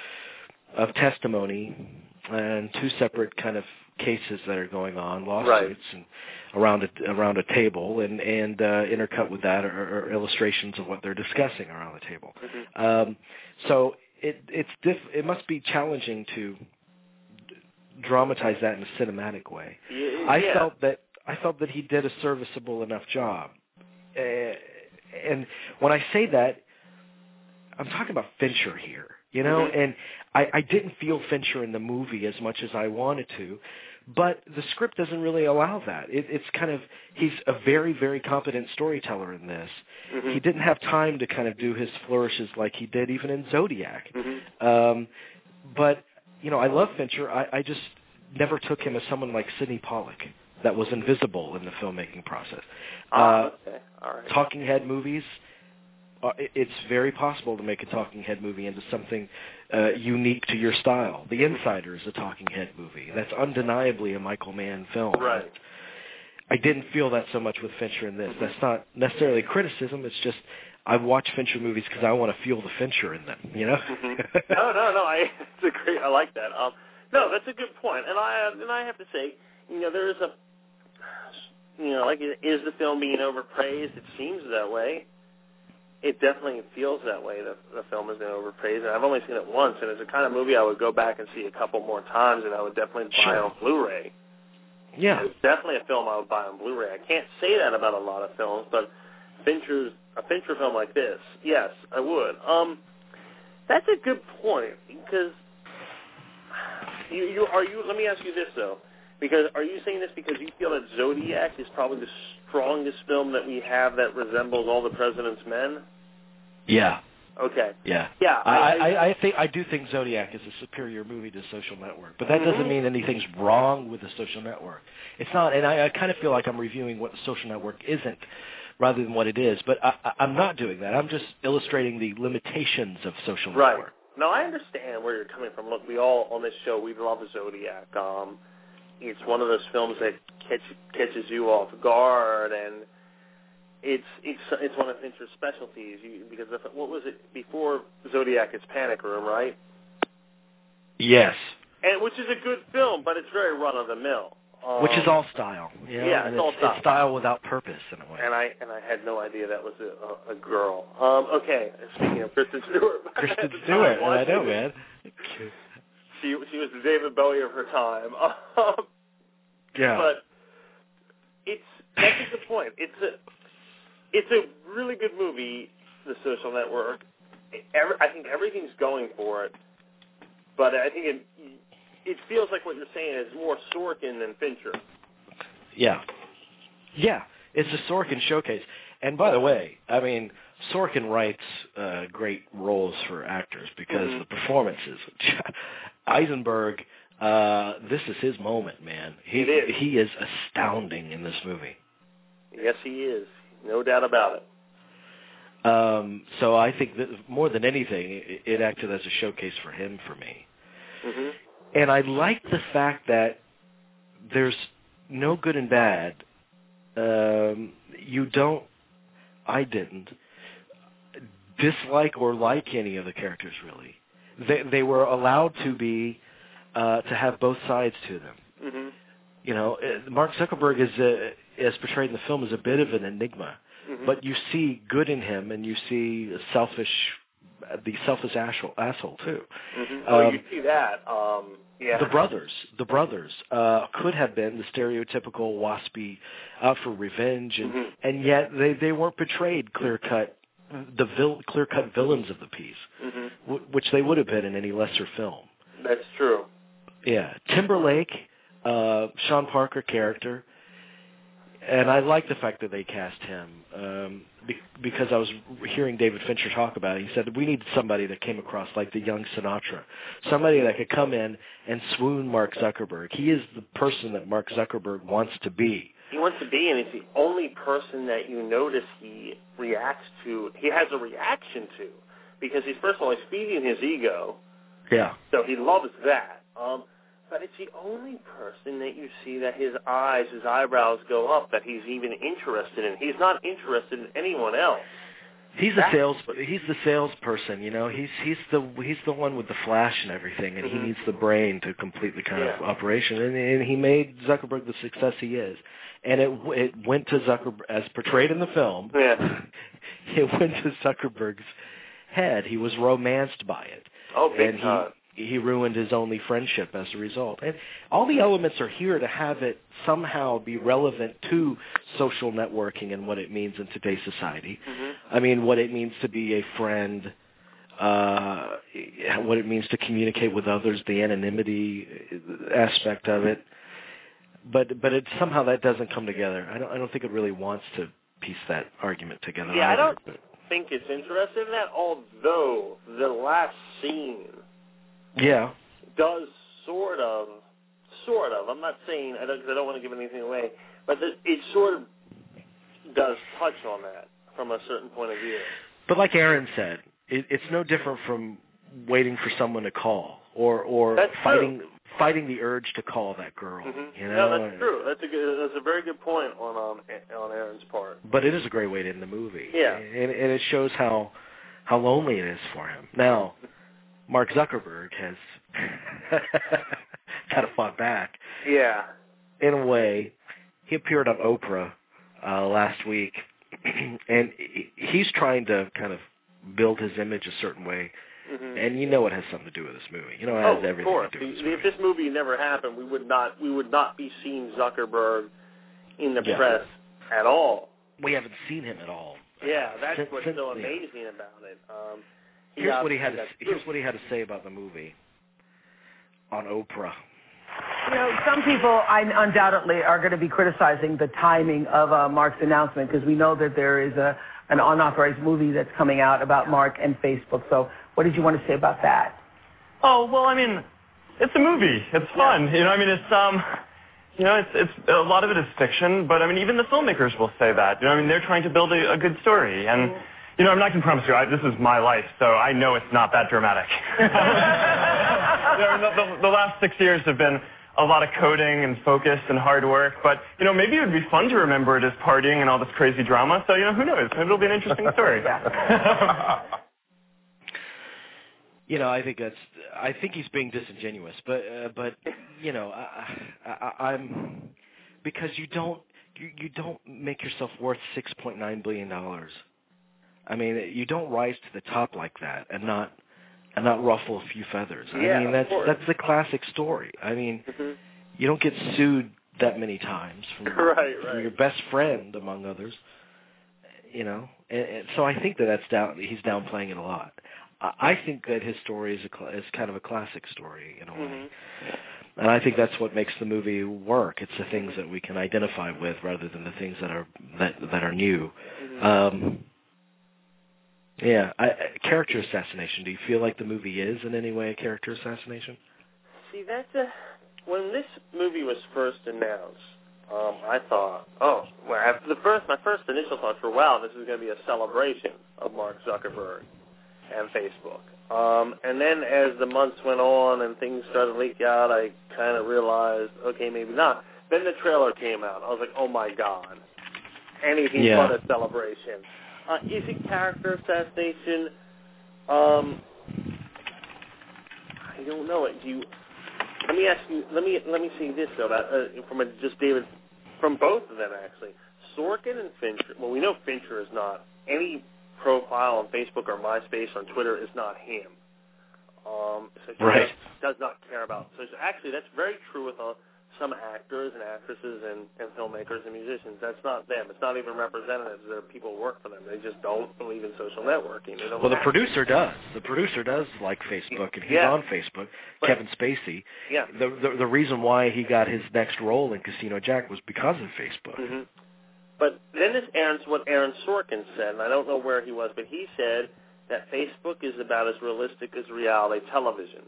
of testimony and two separate kind of cases that are going on, lawsuits, right. and around a around a table, and and uh, intercut with that are, are illustrations of what they're discussing around the table. Mm-hmm. Um, so it it's diff- it must be challenging to d- dramatize that in a cinematic way. Yeah. I felt that I felt that he did a serviceable enough job, uh, and when I say that, I'm talking about Fincher here. You know, mm-hmm. and I, I didn't feel Fincher in the movie as much as I wanted to, but the script doesn't really allow that. It, it's kind of, he's a very, very competent storyteller in this. Mm-hmm. He didn't have time to kind of do his flourishes like he did even in Zodiac. Mm-hmm. Um, but, you know, I love Fincher. I, I just never took him as someone like Sidney Pollack that was invisible in the filmmaking process. Ah, uh, okay. All right. Talking head movies, Uh, it's very possible to make a talking head movie into something uh, unique to your style. The Insider is a talking head movie. That's undeniably a Michael Mann film. Right. I didn't feel that so much with Fincher in this. That's not necessarily criticism. It's just I watch Fincher movies because I want to feel the Fincher in them. You know? Mm-hmm. no, no, no. I it's a great. I like that. Um, no, that's a good point. And I and I have to say, you know, there is a, you know, like is the film being overpraised? It seems that way. It definitely feels that way. The, the film has been overpraised, and I've only seen it once, and it's the kind of movie I would go back and see a couple more times, and I would definitely buy sure. on Blu-ray. Yeah. It's definitely a film I would buy on Blu-ray. I can't say that about a lot of films, but Fincher's a Fincher film like this, yes, I would. Um, that's a good point, because you, you are you. Let me ask you this though, because are you saying this because you feel that Zodiac is probably the strongest film that we have that resembles All the President's Men? Yeah. Okay. Yeah. Yeah. I, I, I, I think I do think Zodiac is a superior movie to Social Network, but that mm-hmm. doesn't mean anything's wrong with the Social Network. It's not, and I, I kind of feel like I'm reviewing what the Social Network isn't, rather than what it is. But I, I, I'm not doing that. I'm just illustrating the limitations of Social right. Network. No, I understand where you're coming from. Look, we all on this show we love Zodiac. Um, it's one of those films that catch, catches you off guard, and it's it's it's one of Fincher's specialties. You, because if, what was it before Zodiac? It's Panic Room, right? Yes. And which is a good film, but it's very run of the mill. Um, which is all style. You know? Yeah, and it's all style. It's style without purpose in a way. And I and I had no idea that was a, a, a girl. Um, okay, speaking of Kristen Stewart. Kristen Stewart, I know, man. She she was the David Bowie of her time. Um, yeah. But it's that's a good point. It's a it's a really good movie, The Social Network. Every, I think everything's going for it, but I think it it feels like what you're saying is more Sorkin than Fincher. Yeah, yeah, it's a Sorkin showcase. And by the way, I mean, Sorkin writes uh, great roles for actors because mm-hmm. the performances. Eisenberg, uh, this is his moment, man. He it is. He is astounding in this movie. Yes, he is. No doubt about it. Um, so I think that more than anything, it, it acted as a showcase for him, for me. Mm-hmm. And I like the fact that there's no good and bad. Um, you don't, I didn't, dislike or like any of the characters, really. They, they were allowed to be, uh, to have both sides to them. Mm-hmm. You know, Mark Zuckerberg is, a, as portrayed in the film, is a bit of an enigma. Mm-hmm. But you see good in him, and you see a selfish, the selfish asshole, asshole too. Mm-hmm. Oh, Um, you see that. Um, yeah. The brothers, the brothers uh, could have been the stereotypical waspy, out for revenge, and, mm-hmm. and yet they, they weren't portrayed clear-cut, the vil- clear-cut villains of the piece, mm-hmm. w- which they would have been in any lesser film. That's true. Yeah, Timberlake, uh, Sean Parker character. And I like the fact that they cast him um, be- because I was hearing David Fincher talk about it. He said, we need somebody that came across like the young Sinatra, somebody that could come in and swoon Mark Zuckerberg. He is the person that Mark Zuckerberg wants to be. He wants to be, and he's the only person that you notice he reacts to, he has a reaction to, because he's, first of all, he's feeding his ego. Yeah. So he loves that. Um, But it's the only person that you see that his eyes, his eyebrows go up, that he's even interested in. He's not interested in anyone else. He's the sales. He's the salesperson. You know, he's he's the he's the one with the flash and everything, and mm-hmm. he needs the brain to complete the kind yeah. of operation. And, and he made Zuckerberg the success he is. And it it went to Zuckerberg as portrayed in the film. Yeah. It went to Zuckerberg's head. He was romanced by it. Oh, big and he, time. He ruined his only friendship as a result. And all the elements are here to have it somehow be relevant to social networking and what it means in today's society. Mm-hmm. I mean, what it means to be a friend, uh, what it means to communicate with others, the anonymity aspect of it. But but it, somehow that doesn't come together. I don't I don't think it really wants to piece that argument together. Yeah, either, I don't but. think it's interested in that, although the last scene Yeah. does sort of, sort of, I'm not saying, I don't, cause I don't want to give anything away, but the, it sort of does touch on that from a certain point of view. But like Aaron said, it, it's no different from waiting for someone to call or, or That's fighting true. fighting the urge to call that girl. Mm-hmm. You know? No, that's true. That's a good, that's a very good point on um, on Aaron's part. But it is a great way to end the movie. Yeah. And, and it shows how how lonely it is for him. Now, Mark Zuckerberg has kind of fought back. Yeah. In a way, he appeared on Oprah uh, last week, and he's trying to kind of build his image a certain way. Mm-hmm. And you know it has something to do with this movie. You know it oh, has everything of course. to do with this if movie. this movie never happened, we would not we would not be seeing Zuckerberg in the yeah. press at all. We haven't seen him at all. Yeah, that's since, what's since, so yeah. amazing about it. Um, here's what he had. To, here's what he had to say about the movie on Oprah. You know, some people I undoubtedly are going to be criticizing the timing of uh, Mark's announcement because we know that there is a an unauthorized movie that's coming out about Mark and Facebook. So what did you want to say about that? Oh, well, I mean, it's a movie. It's fun. You know, I mean, it's, um, you know, it's, it's, a lot of it is fiction, but I mean, even the filmmakers will say that. You know, I mean, they're trying to build a, a good story. And, you know, I'm not going to promise you, I, this is my life, so I know it's not that dramatic. You know, the, the, the last six years have been a lot of coding and focus and hard work, but, you know, maybe it would be fun to remember it as partying and all this crazy drama, so, you know, who knows? Maybe it'll be an interesting story. You know, I think that's, I think he's being disingenuous, but, uh, but, you know, I, I, I'm, because you don't, you, you don't make yourself worth six point nine billion dollars. I mean, you don't rise to the top like that and not, and not ruffle a few feathers. Yeah, I mean, that's of course. that's the classic story. I mean, mm-hmm. you don't get sued that many times from, right, right. from your best friend, among others. You know, and, and so I think that that's down. He's downplaying it a lot. I, I think that his story is a cl- is kind of a classic story in a way, mm-hmm. and I think that's what makes the movie work. It's the things that we can identify with rather than the things that are that that are new. Mm-hmm. Um, yeah, I, character assassination. Do you feel like the movie is in any way a character assassination? See, that's a when this movie was first announced. Um, I thought, oh, well, after the first, my first initial thoughts were, wow, this is going to be a celebration of Mark Zuckerberg and Facebook. Um, and then as the months went on and things started to leak out, I kind of realized, okay, maybe not. Then the trailer came out. I was like, oh, my God. Anything yeah. but a celebration. Uh, is it character assassination? Um, I don't know. Do you... Let me ask you. Let me let me say this though about uh, from a, just David, from both of them actually. Sorkin and Fincher. Well, we know Fincher is not any profile on Facebook or MySpace or on Twitter is not him. Um, so he right. does, does not care about. So actually, that's very true with uh, some actors and actresses and, and filmmakers and musicians. That's not them. It's not even representatives. They're people who work for them. They just don't believe in social networking. They don't well, the act. producer does. The producer does like Facebook, and he's yeah. on Facebook. But, Kevin Spacey. Yeah. The, the the reason why he got his next role in Casino Jack was because of Facebook. Mm-hmm. But then this Aaron, what Aaron Sorkin said, and I don't know where he was, but he said that Facebook is about as realistic as reality television.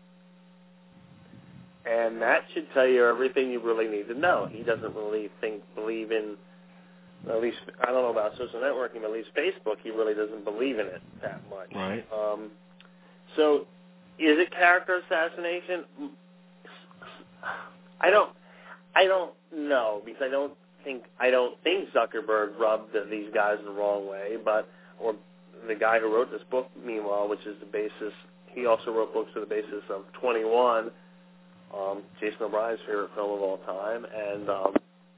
And that should tell you everything you really need to know. He doesn't really think, believe in, at least, I don't know about social networking, but at least Facebook, he really doesn't believe in it that much. Right. Um, so, is it character assassination? I don't, I don't know, because I don't think, I don't think Zuckerberg rubbed these guys the wrong way, but, or the guy who wrote this book, meanwhile, which is the basis, he also wrote books to the basis of twenty-one, Um, Jason O'Brien's favorite film of all time, and um,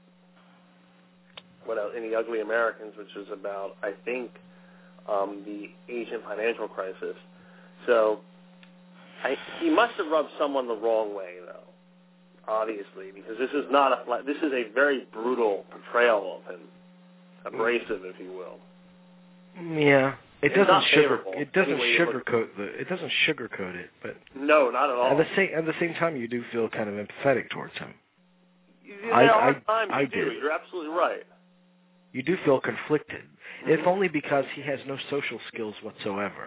what else? And The Ugly Americans, which is about, I think, um, the Asian financial crisis. So I, he must have rubbed someone the wrong way, though, obviously, because this is not a flat, this is a very brutal portrayal of him, abrasive, if you will. Yeah. It It's doesn't not sugar. favorable. It doesn't Anyway, you look- sugarcoat the. It doesn't sugarcoat it, but No, not at all. at the same at the same time, you do feel kind of empathetic towards him. There I- are I- times I you do. did. You're absolutely right. You do feel conflicted, if only because he has no social skills whatsoever.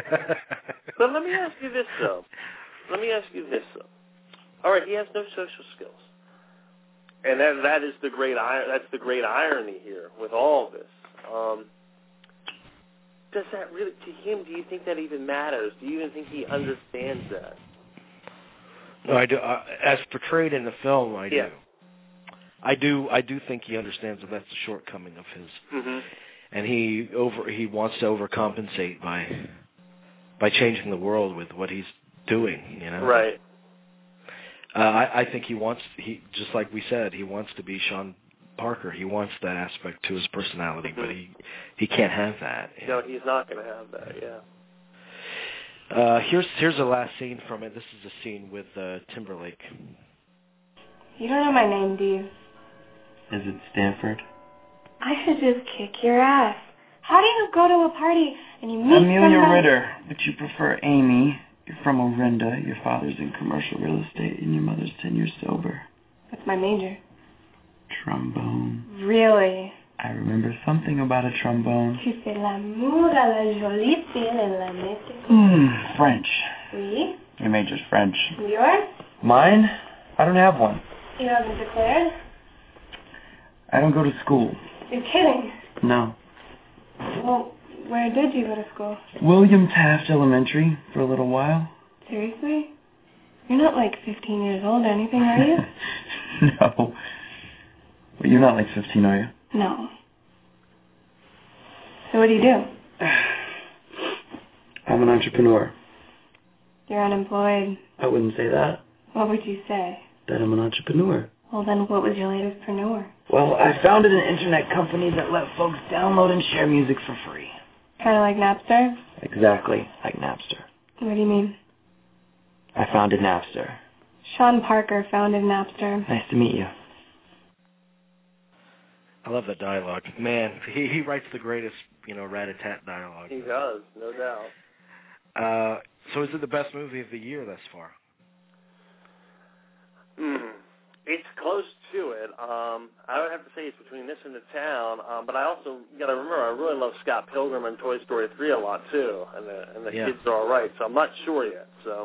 But let me ask you this, though. Let me ask you this, though. All right, he has no social skills, and that that is the great ir- that's the great irony here with all of this. Um, does that really, to him, do you think that even matters? Do you even think he understands that? No, I do. Uh, as portrayed in the film, I Yeah. do. I do. I do think he understands that that's a shortcoming of his, Mm-hmm. and he over he wants to overcompensate by by changing the world with what he's doing. You know, Right. Uh, I, I think he wants he just like we said, he wants to be Sean Parker. He wants that aspect to his personality, Mm-hmm. but he he can't have that. No, he's not going to have that. Yeah. Uh, here's here's the last scene from it. This is a scene with uh, Timberlake. You don't know my name, do you? Is it Stanford? I should just kick your ass. How do you go to a party and you meet Amelia somebody? Ritter, but you prefer Amy. You're from Orinda. Your father's in commercial real estate, and your mother's ten years sober. What's my major? Trombone. Really? I remember something about a trombone. Tu fais l'amour à la jolie fille et la nette. Hmm, French. Oui? Your major's French. Yours? Mine? I don't have one. You haven't declared? I don't go to school. You're kidding. No. Well, where did you go to school? William Taft Elementary for a little while. Seriously? You're not like fifteen years old or anything, are you? No. Well, you're not like fifteen, are you? No. So what do you do? I'm an entrepreneur. You're unemployed. I wouldn't say that. What would you say? That I'm an entrepreneur. Well, then what was your latest preneur? Well, I founded an internet company that let folks download and share music for free. Kind of like Napster? Exactly, like Napster. What do you mean? I founded Napster. Sean Parker founded Napster. Nice to meet you. I love that dialogue. Man, he he writes the greatest, you know, rat-a-tat dialogue. He does, no doubt. Uh, so is it the best movie of the year thus far? Mm. It's close to it. Um, I would have to say it's between this and The Town, um, but I also got to remember I really love Scott Pilgrim and Toy Story three a lot too, and the and the yeah. kids are all right. So I'm not sure yet. So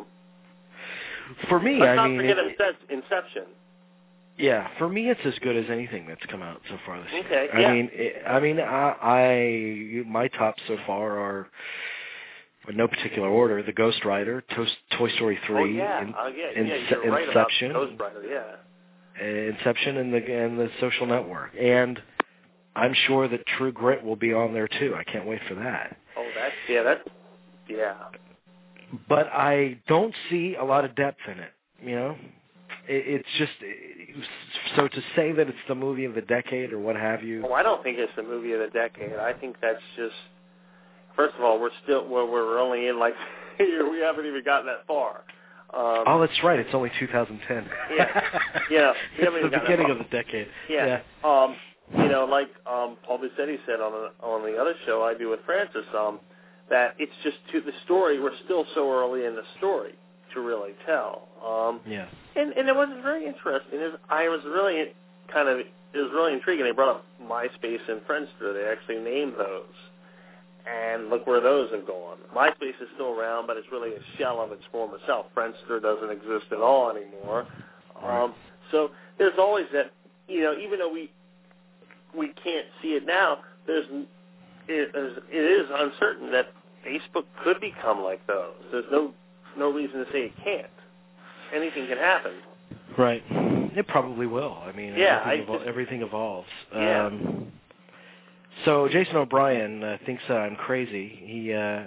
for me, let's I not mean, forget it, Inception. Yeah, for me, it's as good as anything that's come out so far this okay, year. I yeah. mean, it, I mean, I, I my tops so far are, in no particular order, The Ghost Rider, to- Toy Story three, oh, yeah. in, uh, yeah, in, yeah, you're right Inception, about Ghost Rider, yeah. Inception, and the and the Social Network, and I'm sure that True Grit will be on there too. I can't wait for that. Oh, that's yeah, that's yeah. But I don't see a lot of depth in it. You know. It's just, so to say that it's the movie of the decade or what have you. Oh, I don't think it's the movie of the decade. I think that's just, first of all, we're still, well, we're only in like, we haven't even gotten that far. Um, oh, that's right. It's only two thousand ten. yeah. Yeah. It's the beginning of the decade. Yeah. yeah. Um, you know, like um, Paul Buscetti said on the, on the other show I do with Francis, um, that it's just to the story, we're still so early in the story to really tell. Um, yeah. And, and it was very interesting. It was, I was really kind of, it was really intriguing. They brought up MySpace and Friendster. They actually named those. And look where those have gone. MySpace is still around, but it's really a shell of its former self. Friendster doesn't exist at all anymore. Right. Um, so there's always that, you know, even though we we can't see it now, there's it is, it is uncertain that Facebook could become like those. There's no no reason to say it can't. Anything can happen. Right. It probably will. I mean, yeah, everything, I evol- just, everything evolves. Yeah. Um, so Jason O'Brien uh, thinks uh, I'm crazy. He, uh,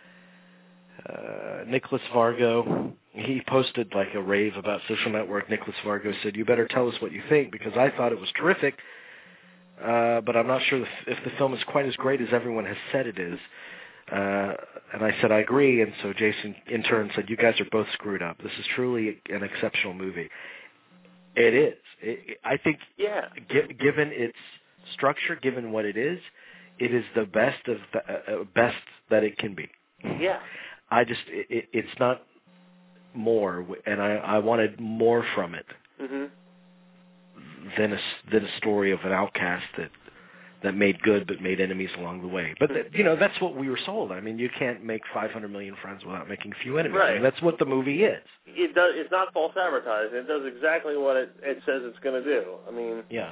uh, Nicholas Vargo, he posted like a rave about Social Network. Nicholas Vargo said, "You better tell us what you think because I thought it was terrific, uh, but I'm not sure if, if the film is quite as great as everyone has said it is." Uh, and I said, I agree. And so Jason, in turn, said, you guys are both screwed up. This is truly an exceptional movie. It is. It, I think, yeah. g- given its structure, given what it is, it is the best of the uh, best that it can be. Yeah. I just, it, it's not more, and I, I wanted more from it mm-hmm. than a than a story of an outcast that. that made good but made enemies along the way. But, th- you know, that's what we were sold. I mean, you can't make five hundred million friends without making a few enemies. Right. I mean, that's what the movie is. It does. It's not false advertising. It does exactly what it, it says it's going to do. I mean... Yeah.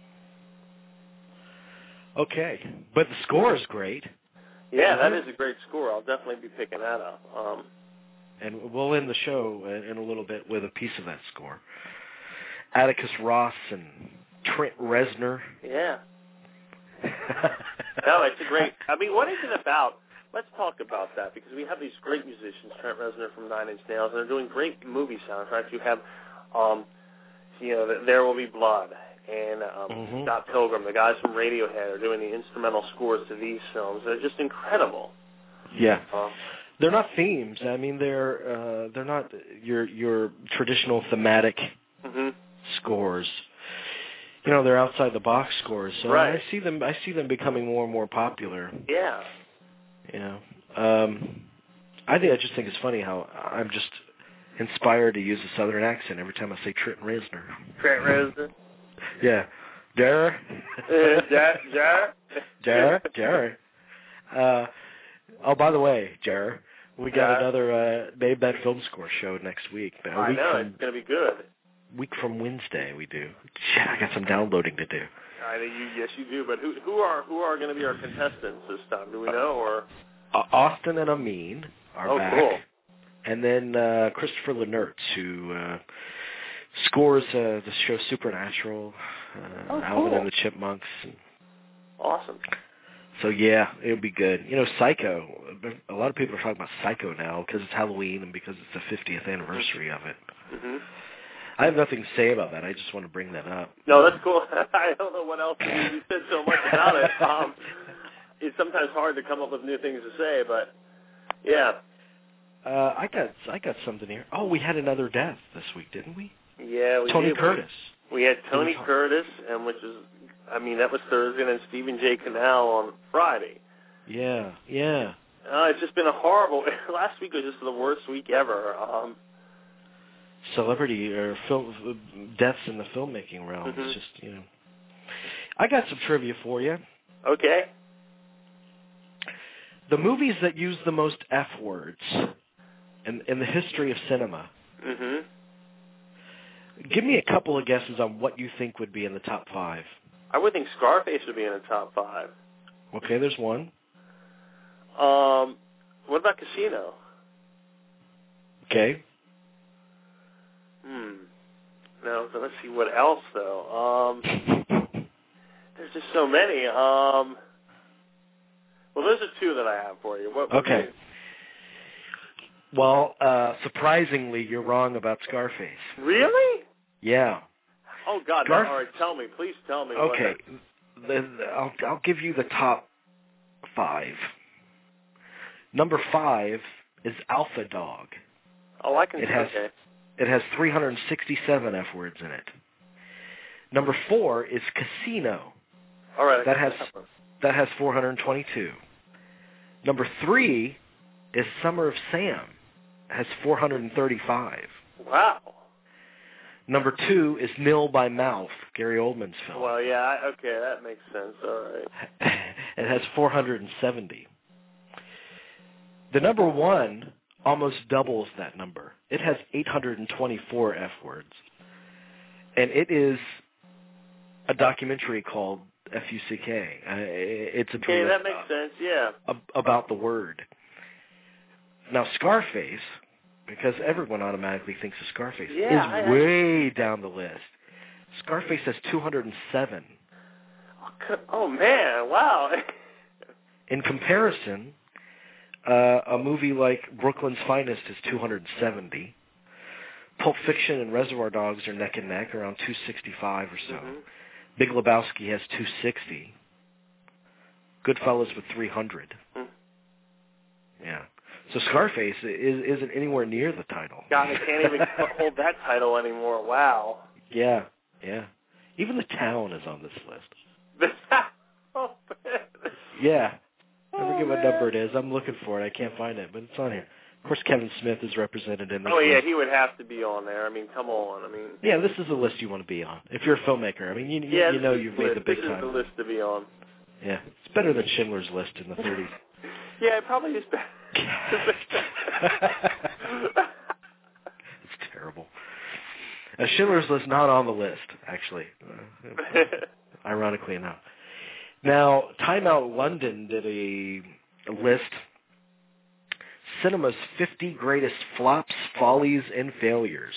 Okay. But the score is great. Yeah, that is a great score. I'll definitely be picking that up. Um, and we'll end the show in a little bit with a piece of that score. Atticus Ross and Trent Reznor. Yeah. No, it's a great... I mean, what is it about? Let's talk about that, because we have these great musicians, Trent Reznor from Nine Inch Nails, and they're doing great movie soundtracks. You have, um, you know, There Will Be Blood, and um, mm-hmm. Scott Pilgrim, the guys from Radiohead are doing the instrumental scores to these films. They're just incredible. Yeah. Um, they're not themes. I mean, they're uh, they're not your your traditional thematic mm-hmm. scores. You know, they're outside the box scores, so right. I see them. I see them becoming more and more popular. Yeah. You know, um, I think I just think it's funny how I'm just inspired to use a southern accent every time I say Trent Reznor. Trent Reznor. Yeah, Jar. Jar. Jar. Jar. Jar. Uh, oh, by the way, Jar, we got Jar. another uh, Name That Film Score show next week. A I week know from, it's going to be good. Week from Wednesday, we do. Shit, I got some downloading to do. I know you, yes, you do. But who who are who are going to be our contestants this time? Do we know? Or uh, Austin and Amin are oh, back, cool. and then uh, Christopher Lenertz, who uh, scores uh, the show Supernatural, uh, oh, Alvin cool. and the Chipmunks. And awesome. So yeah, it'll be good. You know, Psycho. A lot of people are talking about Psycho now because it's Halloween and because it's the fiftieth anniversary of it. Mm-hmm. I have nothing to say about that. I just want to bring that up. No, that's cool. I don't know what else you, you said so much about it. Um, it's sometimes hard to come up with new things to say, but yeah. Uh, I got I got something here. Oh, we had another death this week, didn't we? Yeah, we Tony did. Curtis. We had Tony Curtis, and which is I mean, that was Thursday, and then Stephen J. Cannell on Friday. Yeah, yeah. Uh, it's just been a horrible. Last week was just the worst week ever. Um, Celebrity or film deaths in the filmmaking realm. Mm-hmm. It's just, you know. I got some trivia for you. Okay. The movies that use the most F words in, in the history of cinema. Mm-hmm. Give me a couple of guesses on what you think would be in the top five. I would think Scarface would be in the top five. Okay, there's one. Um, what about Casino? Okay. Hmm. No, so let's see what else though. Um, there's just so many. Um, well, those are two that I have for you. What, what okay. Well, uh, surprisingly, you're wrong about Scarface. Really? Yeah. Oh God! Scarf- no, all right, tell me, please tell me. Okay, What the, the, I'll I'll give you the top five. Number five is Alpha Dog. Oh, I can. It has okay. it has three hundred sixty-seven F words in it. Number four is Casino. All right. That has that has four hundred twenty-two. Number three is Summer of Sam. It has four hundred thirty-five. Wow. Number two is Nil by Mouth, Gary Oldman's film. Well, yeah, I, okay, that makes sense. All right. It has four hundred seventy. The number one almost doubles that number. It has eight hundred twenty-four F words. And it is a documentary called F U C K. Uh, it's a Okay, that makes sense, yeah. about the word. Now, Scarface, because everyone automatically thinks of Scarface, Yeah, is I- way down the list. Scarface has two hundred seven. Oh, man, wow. In comparison, uh, a movie like Brooklyn's Finest is two hundred seventy. Pulp Fiction and Reservoir Dogs are neck and neck, around two sixty-five or so. Mm-hmm. Big Lebowski has two sixty. Goodfellas with three hundred. Hmm. Yeah. So Scarface is, isn't anywhere near the title. God, I can't even hold that title anymore. Wow. Yeah, yeah. Even The Town is on this list. Oh, man. Yeah. I Oh, forget what man. number it is. I'm looking for it. I can't find it, but it's on here. Of course, Kevin Smith is represented in this Oh, yeah, list. he would have to be on there. I mean, come on. I mean, Yeah, this is a list you want to be on. If you're a filmmaker, I mean, you, you, yeah, you know this is you've the made list. the big this time. is the list to be on. Yeah, it's better than Schindler's List in the thirties. Yeah, it probably is better. It's terrible. Uh, Schindler's List not on the list, actually. Uh, ironically enough. Now, Time Out London did a, a list. Cinema's fifty greatest flops, follies, and failures.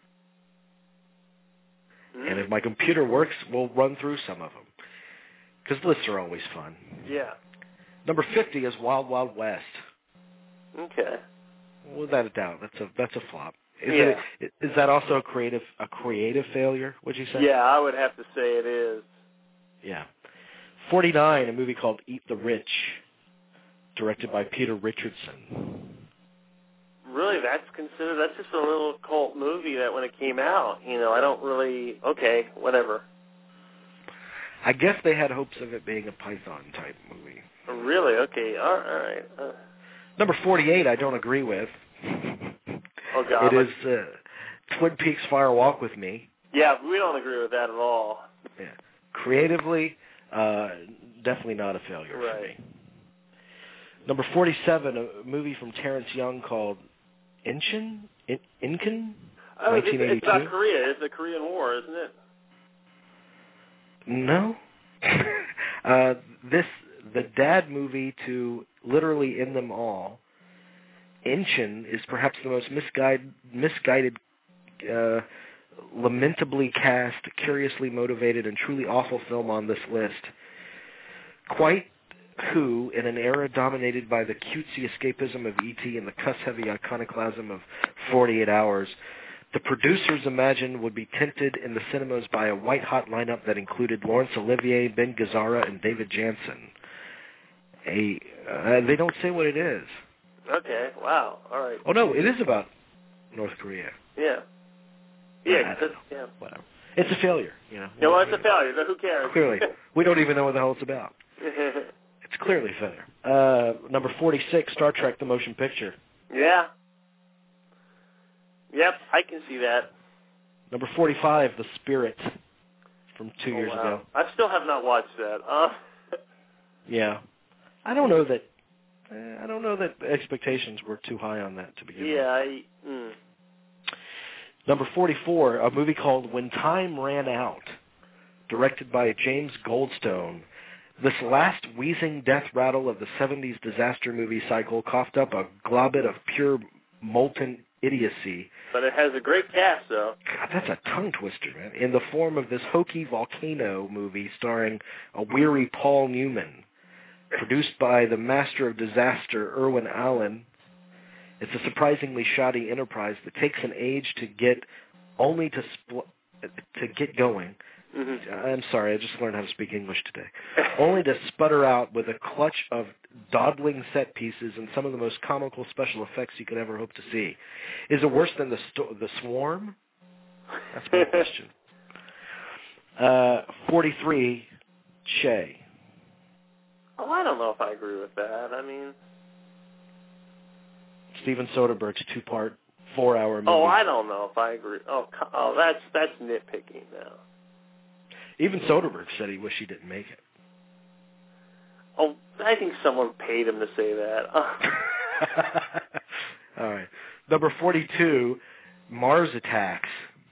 Mm. And if my computer works, we'll run through some of them. Because lists are always fun. Yeah. Number fifty is Wild Wild West. Okay. Without a doubt, that's a that's a flop. Is Yeah. it, is that also a creative a creative failure? Would you say? Yeah, I would have to say it is. Yeah. Forty-nine, a movie called Eat the Rich, directed by Peter Richardson. Really, that's considered, that's just a little cult movie that when it came out, you know, I don't really, okay, whatever. I guess they had hopes of it being a Python type movie. Really? Okay, all right. Uh, Number forty-eight, I don't agree with. oh, God. It is uh, Twin Peaks Fire Walk with Me. Yeah, we don't agree with that at all. Yeah. Creatively, uh, definitely not a failure Right. for me. Number forty-seven, a movie from Terrence Young called Inchon? In- Incan? Oh, it's, nineteen eighty-two? it's about Korea. It's the Korean War, isn't it? No. uh, this, the dad movie to literally end them all. Inchon is perhaps the most misguided, misguided uh, lamentably cast, curiously motivated, and truly awful film on this list. Quite who, in an era dominated by the cutesy escapism of E T and the cuss-heavy iconoclasm of forty-eight hours, the producers imagined would be tinted in the cinemas by a white-hot lineup that included Laurence Olivier, Ben Gazzara, and David Janssen. A, uh, they don't say what it is. Okay, wow, all right. Oh, no, it is about North Korea. Yeah. Yeah, I cause, don't know. yeah. Whatever. It's a failure, you know. No, well, it's a failure. So who cares? Clearly. We don't even know what the hell it's about. It's clearly a failure. Uh, number forty-six, Star Trek, the motion picture. Yeah. Yep, I can see that. Number forty-five, The Spirit, from two oh, years wow. ago. I still have not watched that. Uh, yeah. I don't know that uh, I don't know that expectations were too high on that to begin yeah, with. I... Mm. Number forty-four, a movie called When Time Ran Out, directed by James Goldstone. This last wheezing death rattle of the seventies disaster movie cycle coughed up a globet of pure molten idiocy. But it has a great cast, though. God, that's a tongue twister, man. In the form of this hokey volcano movie starring a weary Paul Newman, produced by the master of disaster, Irwin Allen. It's a surprisingly shoddy enterprise that takes an age to get only to spl- to get going. Mm-hmm. I'm sorry, I just learned how to speak English today. Only to sputter out with a clutch of dawdling set pieces and some of the most comical special effects you could ever hope to see. Is it worse than the sto- the Swarm? That's my question. Uh, forty-three, Che. Oh, I don't know if I agree with that. I mean... Steven Soderbergh's two-part, four-hour movie. Oh, I don't know if I agree. Oh, oh that's that's nitpicking now. Even Soderbergh said he wished he didn't make it. Oh, I think someone paid him to say that. All right. Number forty-two, Mars Attacks.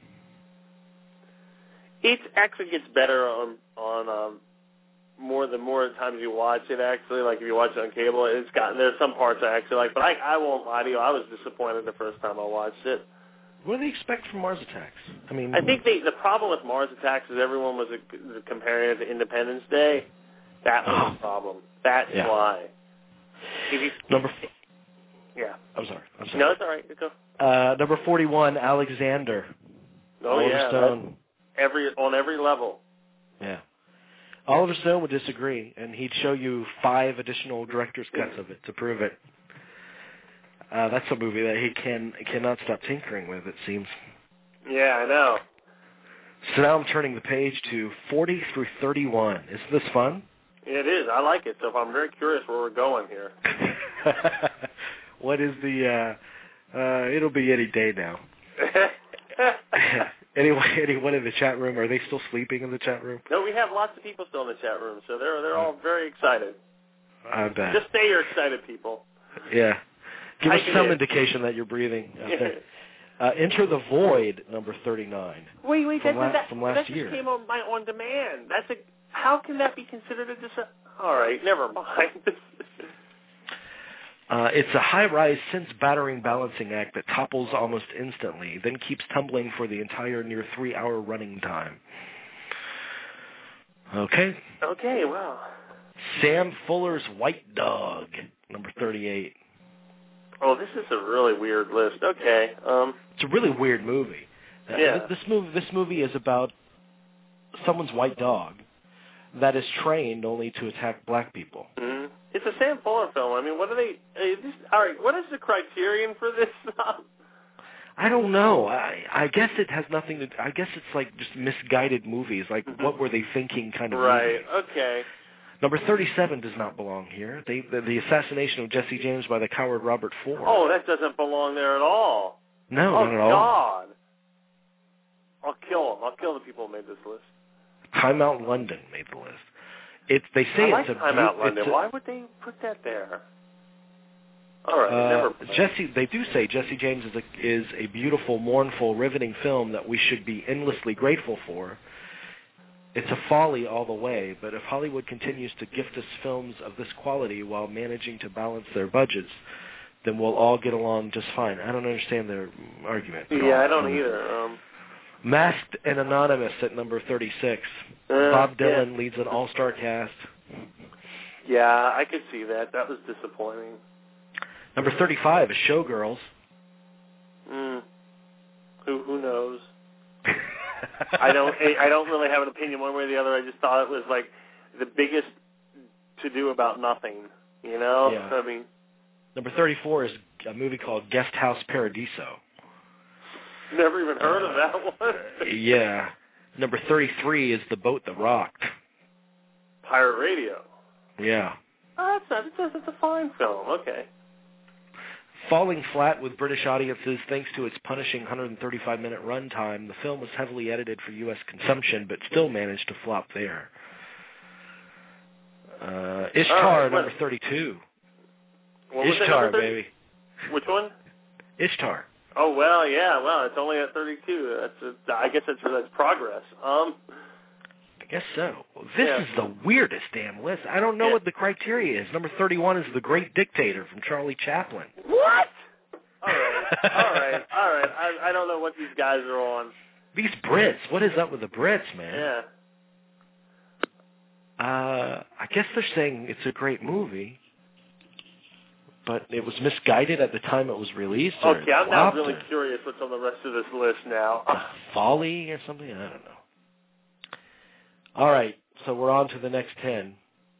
It actually gets better on on um, more the more times you watch it. Actually, like if you watch it on cable, it's gotten there's some parts I actually like, but I I won't lie to you. I was disappointed the first time I watched it. What do they expect from Mars Attacks? I mean, I think they, the problem with Mars Attacks is everyone was a, comparing it to Independence Day. That was oh. the problem. That's yeah. why. If you, number. Yeah. I'm sorry. I'm sorry. No, it's all right. Go. Uh, number forty-one, Alexander. Oh Oliver yeah. Stone. Every on every level. Yeah. Oliver Stone would disagree, and he'd show you five additional director's cuts of it to prove it. Uh, that's a movie that he can cannot stop tinkering with, it seems. Yeah, I know. So now I'm turning the page to forty through thirty-one. Is this fun? It is. I like it. So I'm very curious where we're going here. What is the, uh, uh, it'll be any day now. Anyone, anyone in the chat room, are they still sleeping in the chat room? No, we have lots of people still in the chat room, so they're they're all very excited. I bet. Just say you're excited, people. Yeah. Give I us can some hear. indication that you're breathing. Okay. Uh, Enter the Void, number thirty-nine. Wait, wait, from, that, la- that, from last that year. just came on my on demand. That's a. How can that be considered a dis? All right, never mind. uh, it's a high-rise, sense-battering balancing act that topples almost instantly, then keeps tumbling for the entire near three-hour running time. Okay. Okay, wow. Sam Fuller's White Dog, number thirty-eight. Oh, this is a really weird list. Okay. Um, it's a really weird movie. Yeah. Uh, this movie, this movie is about someone's white dog that is trained only to attack black people. Mm-hmm. It's a Sam Fuller film. I mean, what are they? Uh, this, all right, what is the criterion for this? I don't know. I, I guess it has nothing to. I guess it's like just misguided movies. Like, mm-hmm. what were they thinking? Kind of. Right. Movies. Okay. Number thirty-seven does not belong here. They, the, the assassination of Jesse James by the coward Robert Ford. Oh, that doesn't belong there at all. No, oh, not at all. God. I'll kill them. I'll kill the people who made this list. Time Out London made the list. It's they say I like it's a Time Out London. A, Why would they put that there? All right, uh, never. Jesse, they do say Jesse James is a, is a beautiful, mournful, riveting film that we should be endlessly grateful for. It's a folly all the way, but if Hollywood continues to gift us films of this quality while managing to balance their budgets, then we'll all get along just fine. I don't understand their argument. Yeah, I don't either. Um, Masked and Anonymous at number thirty-six. Uh, Bob Dylan yeah. leads an all-star cast. Yeah, I could see that. That was disappointing. Number thirty-five is Showgirls. Mm. Who who knows? I don't I don't really have an opinion one way or the other. I just thought it was like the biggest to do about nothing. You know? Yeah. I mean, number thirty-four is a movie called Guest House Paradiso. Never even heard of that one. Yeah. Number thirty-three is The Boat That Rocked. Pirate Radio. Yeah. Oh, that's, that's, that's a fine film. Okay. Falling flat with British audiences thanks to its punishing one hundred thirty-five minute runtime, the film was heavily edited for U S consumption, but still managed to flop there. Uh, Ishtar, right, number thirty-two. What was Ishtar, it, number baby. Which one? Ishtar. Oh, well, yeah, well, it's only at thirty-two. That's a, I guess that's, that's progress. Um, I guess so. This yeah. is the weirdest damn list. I don't know yeah. what the criteria is. Number thirty-one is The Great Dictator from Charlie Chaplin. What? All right, all right, all right. I, I don't know what these guys are on. These Brits, what is up with the Brits, man? Yeah. Uh, I guess they're saying it's a great movie, but it was misguided at the time it was released. Or Okay, I'm now really or curious what's on the rest of this list now. Folly or something? I don't know. All right, so we're on to the next ten.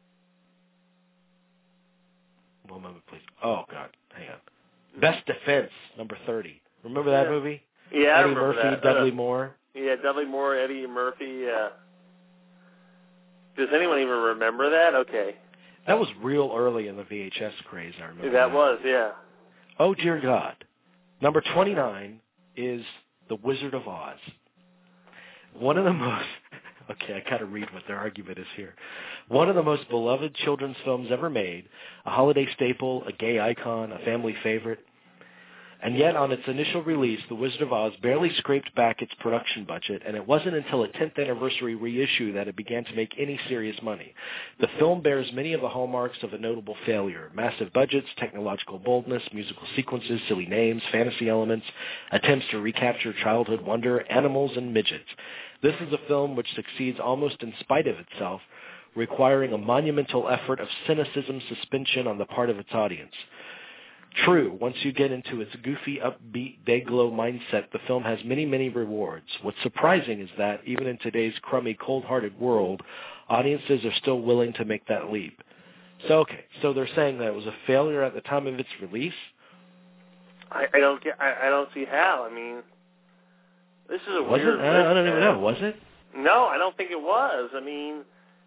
One moment, please. Oh, God, hang on. Best Defense, number thirty. Remember that yeah. movie? Yeah, I Eddie remember Murphy, that. Dudley uh, Moore. Yeah, Dudley Moore, Eddie Murphy. Yeah. Does anyone even remember that? Okay. That was real early in the V H S craze, I remember. That was, yeah. Oh, dear God. Number twenty-nine is The Wizard of Oz. One of the most... Okay, I got to read what their argument is here. One of the most beloved children's films ever made, a holiday staple, a gay icon, a family favorite. And yet, on its initial release, The Wizard of Oz barely scraped back its production budget, and it wasn't until a tenth anniversary reissue that it began to make any serious money. The film bears many of the hallmarks of a notable failure: massive budgets, technological boldness, musical sequences, silly names, fantasy elements, attempts to recapture childhood wonder, animals, and midgets. This is a film which succeeds almost in spite of itself, requiring a monumental effort of cynicism suspension on the part of its audience. True, once you get into its goofy, upbeat, day-glow mindset, the film has many, many rewards. What's surprising is that, even in today's crummy, cold-hearted world, audiences are still willing to make that leap. So, okay, so they're saying that it was a failure at the time of its release? I, I don't get. I, I don't see how. I mean, this is a was weird it? I, I don't list, even man. know. Was it? No, I don't think it was. I mean,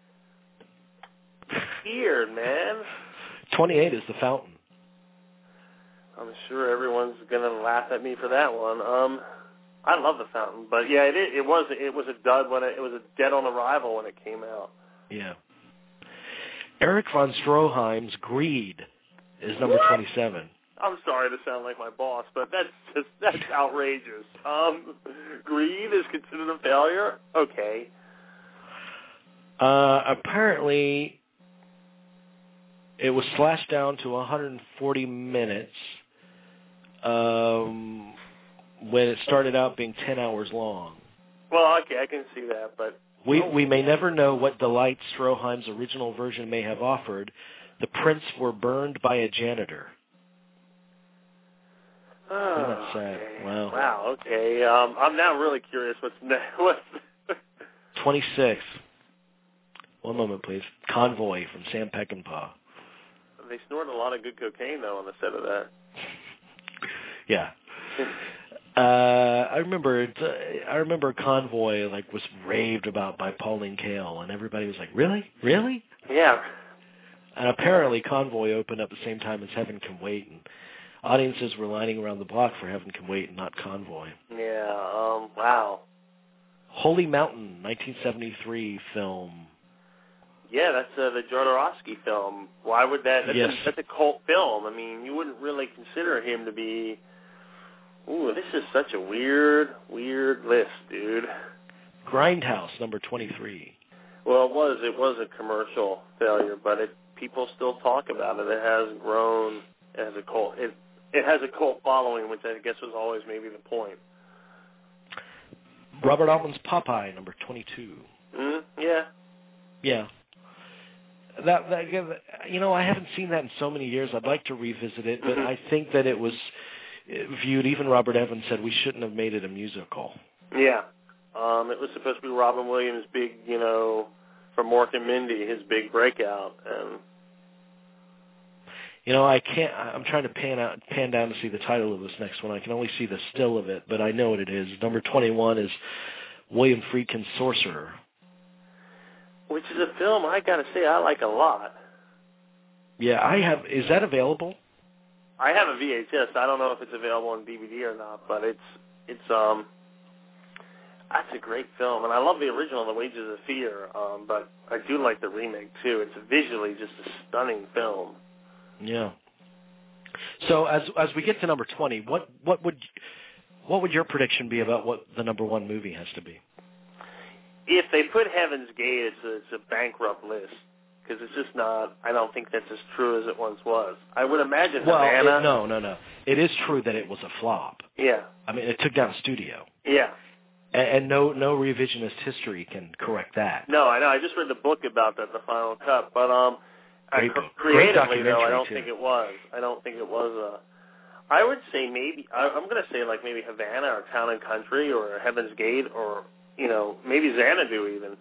weird, man. twenty-eight is The Fountain. I'm sure everyone's gonna laugh at me for that one. Um, I love The Fountain, but yeah, it it was it was a dud when it, it was a dead on arrival when it came out. Yeah. Eric von Stroheim's Greed is number What? twenty-seven. I'm sorry to sound like my boss, but that's just that's outrageous. Um, Greed is considered a failure? Okay. Uh, apparently, it was slashed down to one hundred forty minutes. Um, when it started out being ten hours long. Well, okay, I can see that, but... We we may never know what delight Stroheim's original version may have offered. The prints were burned by a janitor. Oh, That's sad. okay. Wow. Wow, okay. Um, I'm now really curious what's next. What's twenty-six. One moment, please. Convoy from Sam Peckinpah. They snorted a lot of good cocaine, though, on the set of that. Yeah. Uh, I remember. I remember Convoy like was raved about by Pauline Kael, and everybody was like, "Really, really?" Yeah. And apparently, Convoy opened up the same time as Heaven Can Wait, and audiences were lining around the block for Heaven Can Wait, and not Convoy. Yeah. Um. Wow. Holy Mountain, nineteen seventy-three film. Yeah, that's uh, the Jodorowsky film. Why would that? That's, Yes. a, that's a cult film. I mean, you wouldn't really consider him to be. Ooh, this is such a weird, weird list, dude. Grindhouse, number twenty-three. Well, it was it was a commercial failure, but it people still talk about it. It has grown as a cult. It it has a cult following, which I guess was always maybe the point. Robert Altman's Popeye, number twenty-two. Mm, yeah. Yeah. That, that, you know, I haven't seen that in so many years. I'd like to revisit it, but Mhm. I think that it was viewed, even Robert Evans said we shouldn't have made it a musical. Yeah. Um, it was supposed to be Robin Williams' big, you know, from Mork and Mindy, his big breakout, and You know, I can't, I'm trying to pan out, pan down to see the title of this next one. I can only see the still of it, but I know what it is. Number twenty-one is William Friedkin's Sorcerer. Which is a film I got to say I like a lot. Yeah, I have. Is that available? I have a V H S. I don't know if it's available on D V D or not, but it's it's um that's a great film, and I love the original, The Wages of Fear. Um, but I do like the remake too. It's visually just a stunning film. Yeah. So as as we get to number twenty, what what would what would your prediction be about what the number one movie has to be? If they put Heaven's Gate, it's a, it's a bankrupt list. Because it's just not, I don't think that's as true as it once was. I would imagine well, Havana. It, no, no, no. It is true that it was a flop. Yeah. I mean, it took down a studio. Yeah. And, and no no revisionist history can correct that. No, I know. I just read the book about that, The Final Cut. But um, great, I, creatively, though, I don't too. think it was. I don't think it was a... I would say maybe, I, I'm going to say like maybe Havana or Town and Country or Heaven's Gate or, you know, maybe Xanadu even.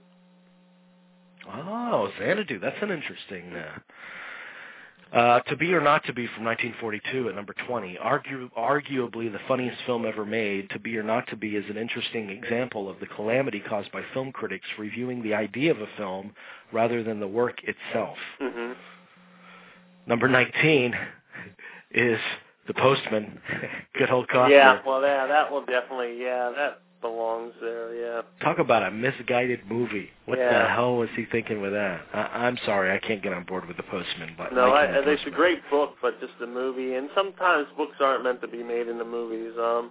Oh, Xanadu. That's an interesting... Uh, uh, To Be or Not to Be from nineteen forty-two at number twenty. Argu- arguably the funniest film ever made, To Be or Not to Be is an interesting example of the calamity caused by film critics reviewing the idea of a film rather than the work itself. Mm-hmm. Number nineteen is The Postman. Good old Costner. Yeah, well, yeah, that will definitely, yeah, that belongs there, yeah. Talk about a misguided movie. What yeah. the hell was he thinking with that? I, I'm sorry, I can't get on board with The Postman. But no, I, I it's a great book, but just the movie, and sometimes books aren't meant to be made into movies. Um,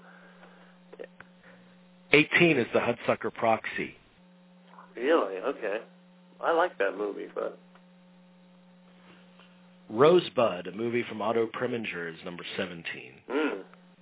eighteen is The Hudsucker Proxy. Really? Okay. I like that movie, but... Rosebud, a movie from Otto Preminger, is number seventeen. Mm.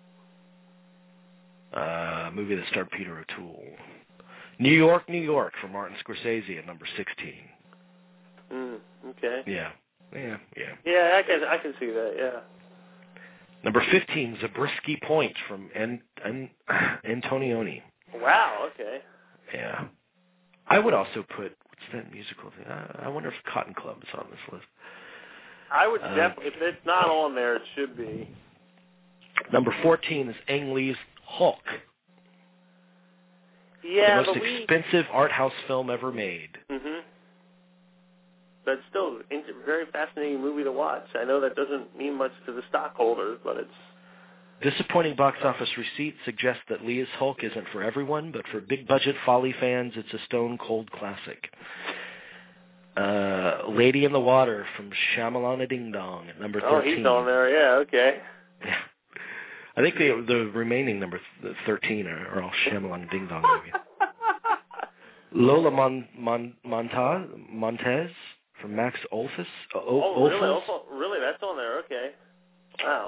Uh, a movie that starred Peter O'Toole. New York, New York from Martin Scorsese at number sixteen. Mm, okay. Yeah, yeah, yeah. Yeah, I can I can see that. Yeah. Number fifteen, Zabriskie Point from An- An- Antonioni. Wow. Okay. Yeah. I would also put what's that musical thing? I, I wonder if Cotton Club is on this list. I would uh, definitely. If it's not on there, it should be. Number fourteen is Ang Lee's Hulk. Yeah, the most but we... expensive art house film ever made. Mm-hmm. But still, a very fascinating movie to watch. I know that doesn't mean much to the stockholders, but it's... Disappointing box office receipts suggest that Lee's Hulk isn't for everyone, but for big-budget Folly fans, it's a stone-cold classic. Uh, Lady in the Water from Shyamalana Ding Dong at number thirteen. Oh, he's on there, yeah, okay. Yeah. I think the the remaining number thirteen are, are all Shyamalan Ding Dong movies. Lola Mon, Mon, Montaz, Montez from Max Olfus. O, oh, really? Olfus? Oh, really? That's on there, okay. Wow.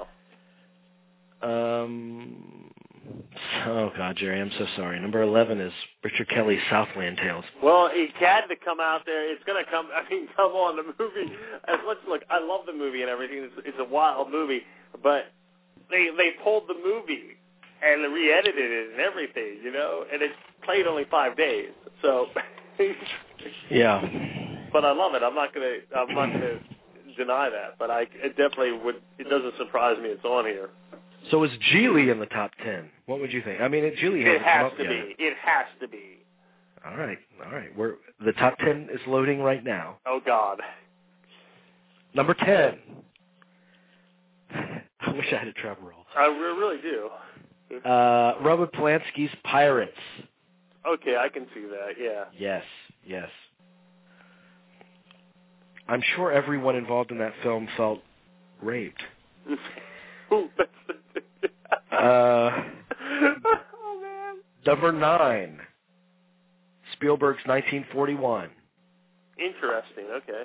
Um. Oh, God, Jerry, I'm so sorry. Number eleven is Richard Kelly's Southland Tales. Well, it had to come out there. It's going to come, I mean, come on, the movie. And let's look, I love the movie and everything. It's, it's a wild movie, but... They they pulled the movie and re-edited it and everything, you know, and it played only five days. So, yeah. But I love it. I'm not gonna I'm not gonna deny that. But I it definitely would. It doesn't surprise me it's on here. So is Geely in the top ten? What would you think? I mean, it, Geely hasn't it has come up to yet. be. It has to be. All right, all right. We're the top ten is loading right now. Oh God. Number ten. I wish I had a drum roll. I really do. Uh, Robert Polanski's Pirates. Okay, I can see that, yeah. Yes, yes. I'm sure everyone involved in that film felt raped. uh, oh, man. Number nine. Spielberg's nineteen forty-one. Interesting, okay.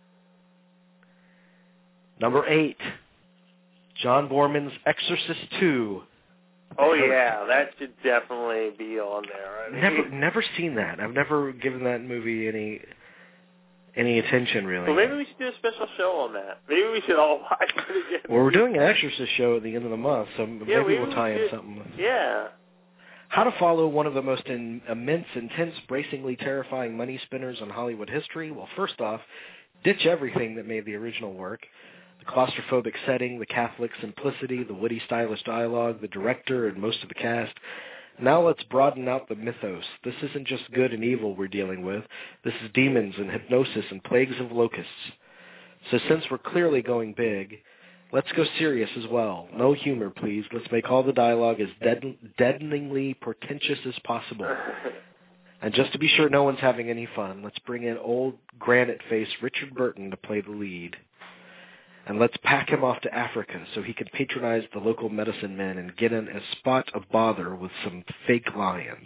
Number eight. John Borman's Exorcist two. Oh, yeah, that should definitely be on there. I mean, never never seen that. I've never given that movie any any attention, really. Well, maybe we should do a special show on that. Maybe we should all watch it again. Well, we're doing an Exorcist show at the end of the month, so maybe, yeah, maybe we'll tie we in something. With yeah. How to follow one of the most in, immense, intense, bracingly terrifying money spinners in Hollywood history? Well, first off, ditch everything that made the original work. The claustrophobic setting, the Catholic simplicity, the witty, stylish dialogue, the director and most of the cast. Now let's broaden out the mythos. This isn't just good and evil we're dealing with. This is demons and hypnosis and plagues of locusts. So since we're clearly going big, let's go serious as well. No humor, please. Let's make all the dialogue as deaden- deadeningly portentous as possible. And just to be sure no one's having any fun, let's bring in old granite-faced Richard Burton to play the lead. And let's pack him off to Africa so he can patronize the local medicine men and get in a spot of bother with some fake lions.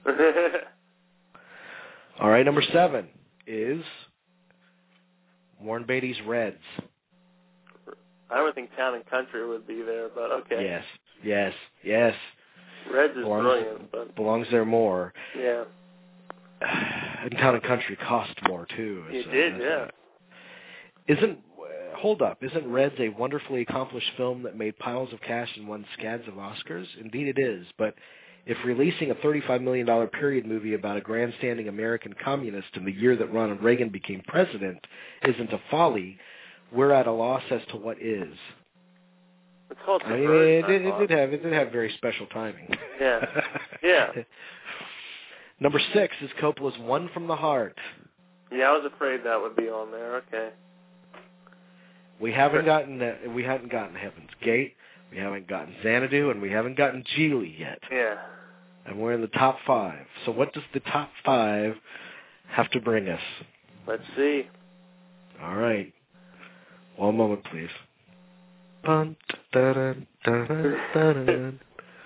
All right, number seven is Warren Beatty's Reds. I would think Town and Country would be there, but okay. Yes, yes, yes. Reds is belongs, brilliant, but belongs there more. yeah, And Town and Country cost more too. it So did. that's Yeah. a- Isn't hold up? Isn't Reds a wonderfully accomplished film that made piles of cash and won scads of Oscars? Indeed, it is. But if releasing a thirty-five million dollars period movie about a grandstanding American communist in the year that Ronald Reagan became president isn't a folly, we're at a loss as to what is. It's called I mean, Subversion, it, it, I it thought. did have it did have very special timing. Yeah. Yeah. Number six is Coppola's One from the Heart. Yeah, I was afraid that would be on there. Okay. We haven't gotten uh, we haven't gotten Heaven's Gate, we haven't gotten Xanadu, and we haven't gotten Geely yet. Yeah. And we're in the top five. So what does the top five have to bring us? Let's see. All right. One moment, please. Dun, dun, dun, dun, dun, dun.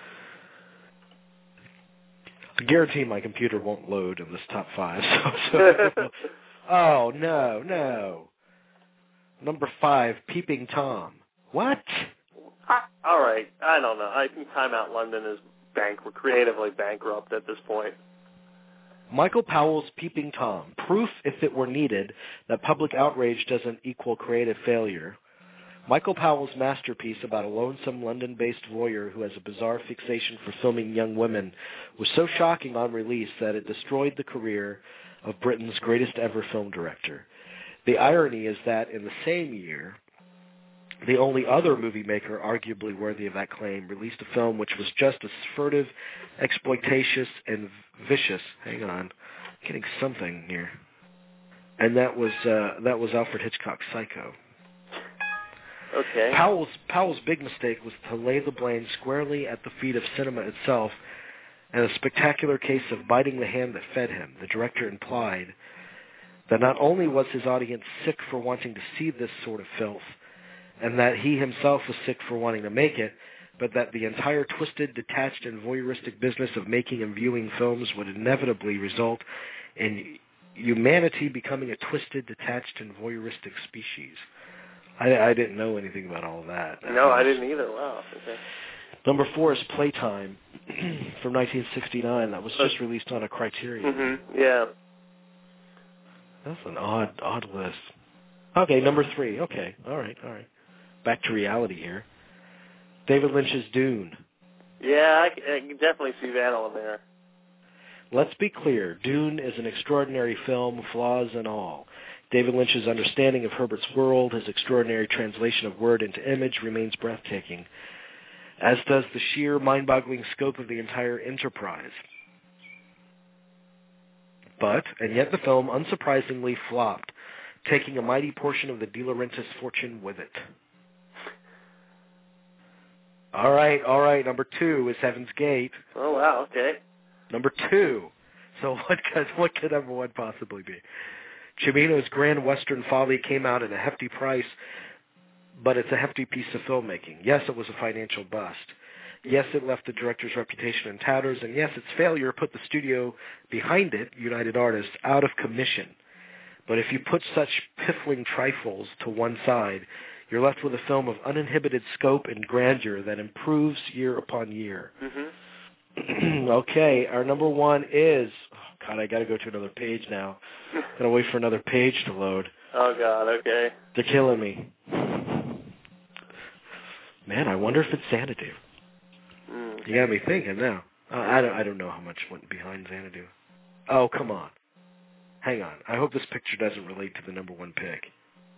I guarantee my computer won't load in this top five. So, so oh, no, no. Number five, Peeping Tom. What? I, all right. I don't know. I think Time Out London is bank creatively bankrupt at this point. Michael Powell's Peeping Tom. Proof, if it were needed, that public outrage doesn't equal creative failure. Michael Powell's masterpiece about a lonesome London-based voyeur who has a bizarre fixation for filming young women was so shocking on release that it destroyed the career of Britain's greatest ever film director. The irony is that in the same year, the only other movie maker arguably worthy of that claim released a film which was just as furtive, exploitatious, and vicious. Hang on, I'm getting something here. And that was uh, that was Alfred Hitchcock's Psycho. Okay. Powell's Powell's big mistake was to lay the blame squarely at the feet of cinema itself, and a spectacular case of biting the hand that fed him. The director implied that not only was his audience sick for wanting to see this sort of filth, and that he himself was sick for wanting to make it, but that the entire twisted, detached, and voyeuristic business of making and viewing films would inevitably result in humanity becoming a twisted, detached, and voyeuristic species. I, I didn't know anything about all of that. No, I didn't either. Wow. Okay. Number four is Playtime from nineteen sixty-nine. That was just released on a Criterion. Mm-hmm. Yeah. That's an odd, odd list. Okay, number three. Okay, all right, all right. Back to reality here. David Lynch's Dune. Yeah, I, I can definitely see that on there. Let's be clear. Dune is an extraordinary film, flaws and all. David Lynch's understanding of Herbert's world, his extraordinary translation of word into image, remains breathtaking, as does the sheer, mind-boggling scope of the entire enterprise. But, and yet the film unsurprisingly flopped, taking a mighty portion of the De Laurentiis fortune with it. All right, all right, number two is Heaven's Gate. Oh, wow, okay. Number two. So what could, what could number one possibly be? Cimino's Grand Western Folly came out at a hefty price, but it's a hefty piece of filmmaking. Yes, it was a financial bust. Yes, it left the director's reputation in tatters, and yes, its failure put the studio behind it, United Artists, out of commission. But if you put such piffling trifles to one side, you're left with a film of uninhibited scope and grandeur that improves year upon year. Mm-hmm. Okay, our number one is... Oh, God, I got to go to another page now. Got to wait for another page to load. Oh, God, okay. They're killing me. Man, I wonder if it's Xanadu. Mm. You got me thinking now. Uh, I don't. I don't know how much went behind Xanadu. Oh, come on. Hang on. I hope this picture doesn't relate to the number one pick.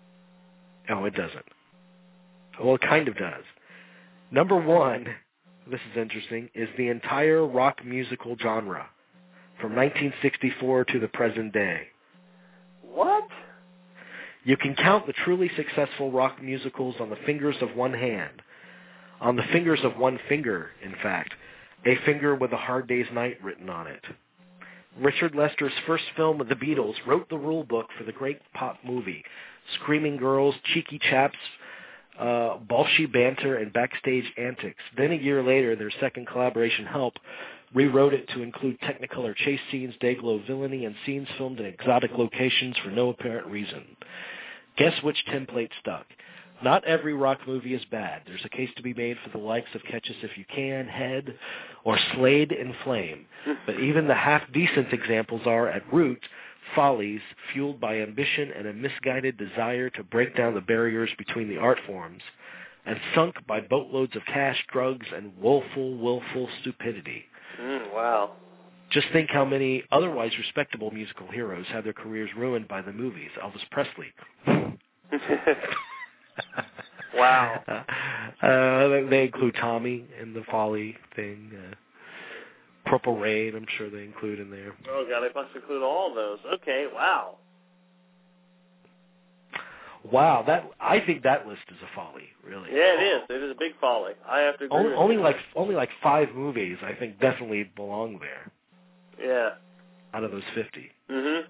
Oh, it doesn't. Well, it kind of does. Number one, this is interesting, is the entire rock musical genre from nineteen sixty-four to the present day. What? You can count the truly successful rock musicals on the fingers of one hand. On the fingers of one finger, in fact. A finger with A Hard Day's Night written on it. Richard Lester's first film with the Beatles wrote the rule book for the great pop movie. Screaming girls, cheeky chaps, uh, bolshy banter, and backstage antics. Then a year later, their second collaboration, Help, rewrote it to include Technicolor chase scenes, day-glow villainy, and scenes filmed in exotic locations for no apparent reason. Guess which template stuck? Not every rock movie is bad. There's a case to be made for the likes of Catch Us If You Can, Head, or Slade in Flame. But even the half-decent examples are, at root, follies fueled by ambition and a misguided desire to break down the barriers between the art forms, and sunk by boatloads of cash, drugs, and woeful, willful stupidity. Mm, wow. Just think how many otherwise respectable musical heroes had their careers ruined by the movies. Elvis Presley. Wow. Uh, they include Tommy in the Folly thing. Uh, Purple Rain, I'm sure they include in there. Oh, God, they must include all of those. Okay, wow. Wow, that I think that list is a folly, really. Yeah, it is. It is a big folly. I have to agree Only, with only you. like only like five movies, I think, definitely belong there. Yeah. Out of those fifty. Mm-hmm.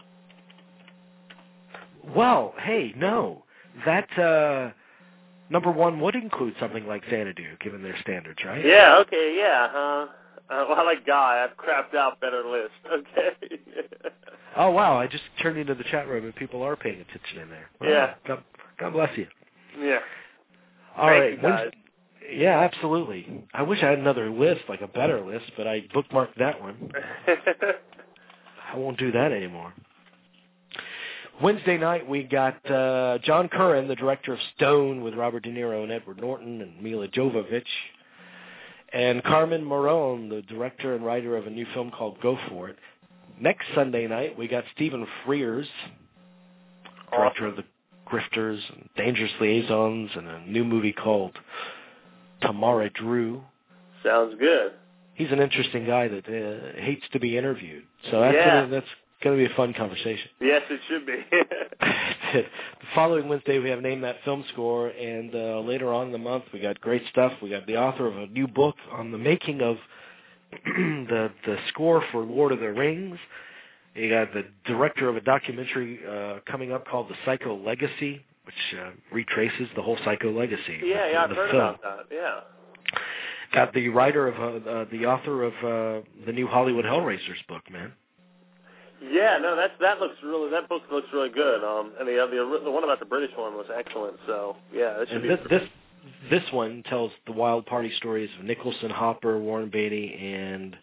Well, hey, no. That uh, number one would include something like Xanadu, given their standards, right? Yeah, okay, yeah. Uh, uh, well, like Guy, I've crapped out better list. Okay. Oh, wow, I just turned into the chat room and people are paying attention in there. Wow. Yeah. God, God bless you. Yeah. All Thank right. you, guys. Yeah, absolutely. I wish I had another list, like a better list, but I bookmarked that one. I won't do that anymore. Wednesday night, we got uh, John Curran, the director of Stone, with Robert De Niro and Edward Norton and Mila Jovovich, and Carmen Morón, the director and writer of a new film called Go For It. Next Sunday night, we got Stephen Frears, director of The Grifters and Dangerous Liaisons, and a new movie called Tamara Drew. Sounds good. He's an interesting guy that uh, hates to be interviewed, so that's Yeah. gonna, that's going to be a fun conversation. Yes, it should be. The following Wednesday, we have Name That Film Score, and uh, later on in the month, we got great stuff. We got the author of a new book on the making of the the score for Lord of the Rings. You got the director of a documentary uh, coming up called The Psycho Legacy, which uh, retraces the whole Psycho legacy. Yeah, of, yeah, I've the heard film. about that. Yeah. Got the writer of uh, uh, the author of uh, the new Hollywood Hellraisers book, man. Yeah, no, that's that looks really that book looks really good. Um, and the uh, the the one about the British one was excellent. So yeah, that should And be. this, this this one tells the wild party stories of Nicholson, Hopper, Warren Beatty, and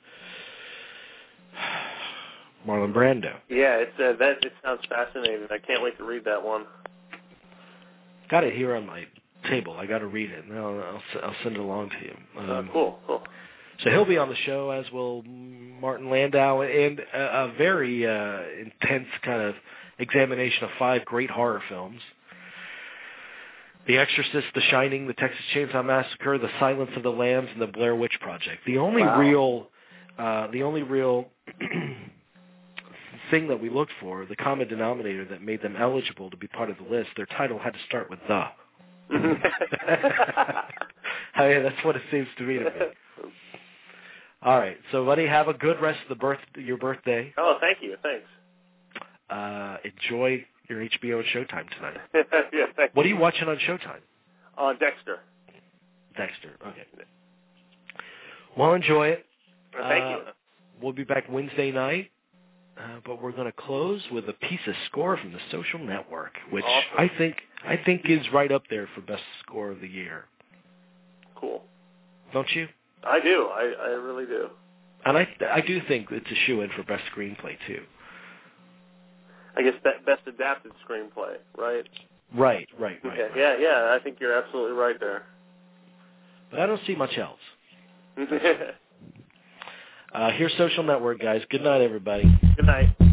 Marlon Brando. Yeah, it's uh, that it sounds fascinating. I can't wait to read that one. Got it here on my table. I got to read it. And I'll, I'll I'll send it along to you. Um, uh, cool, cool. So he'll be on the show, as will Martin Landau, and a, a very uh, intense kind of examination of five great horror films. The Exorcist, The Shining, The Texas Chainsaw Massacre, The Silence of the Lambs, and The Blair Witch Project. The only Wow. real, uh, the only real thing that we looked for, the common denominator that made them eligible to be part of the list, their title had to start with the. I mean, that's what it seems to me to me. All right, so buddy, have a good rest of the birth your birthday. Oh, thank you. Thanks. Uh, enjoy your H B O and Showtime tonight. yeah, thank What are you. you watching on Showtime? Uh, Dexter. Dexter. Okay. Well, enjoy it. Uh, thank uh, you. We'll be back Wednesday night, uh, but we're going to close with a piece of score from The Social Network, which Awesome. I think I think is right up there for best score of the year. Cool. Don't you? I do. I, I really do. And I I do think it's a shoe-in for best screenplay too. I guess be- best adapted screenplay, right? Right, right, right. Yeah, yeah, yeah. I think you're absolutely right there. But I don't see much else. Uh, here's Social Network, guys. Good night, everybody. Good night.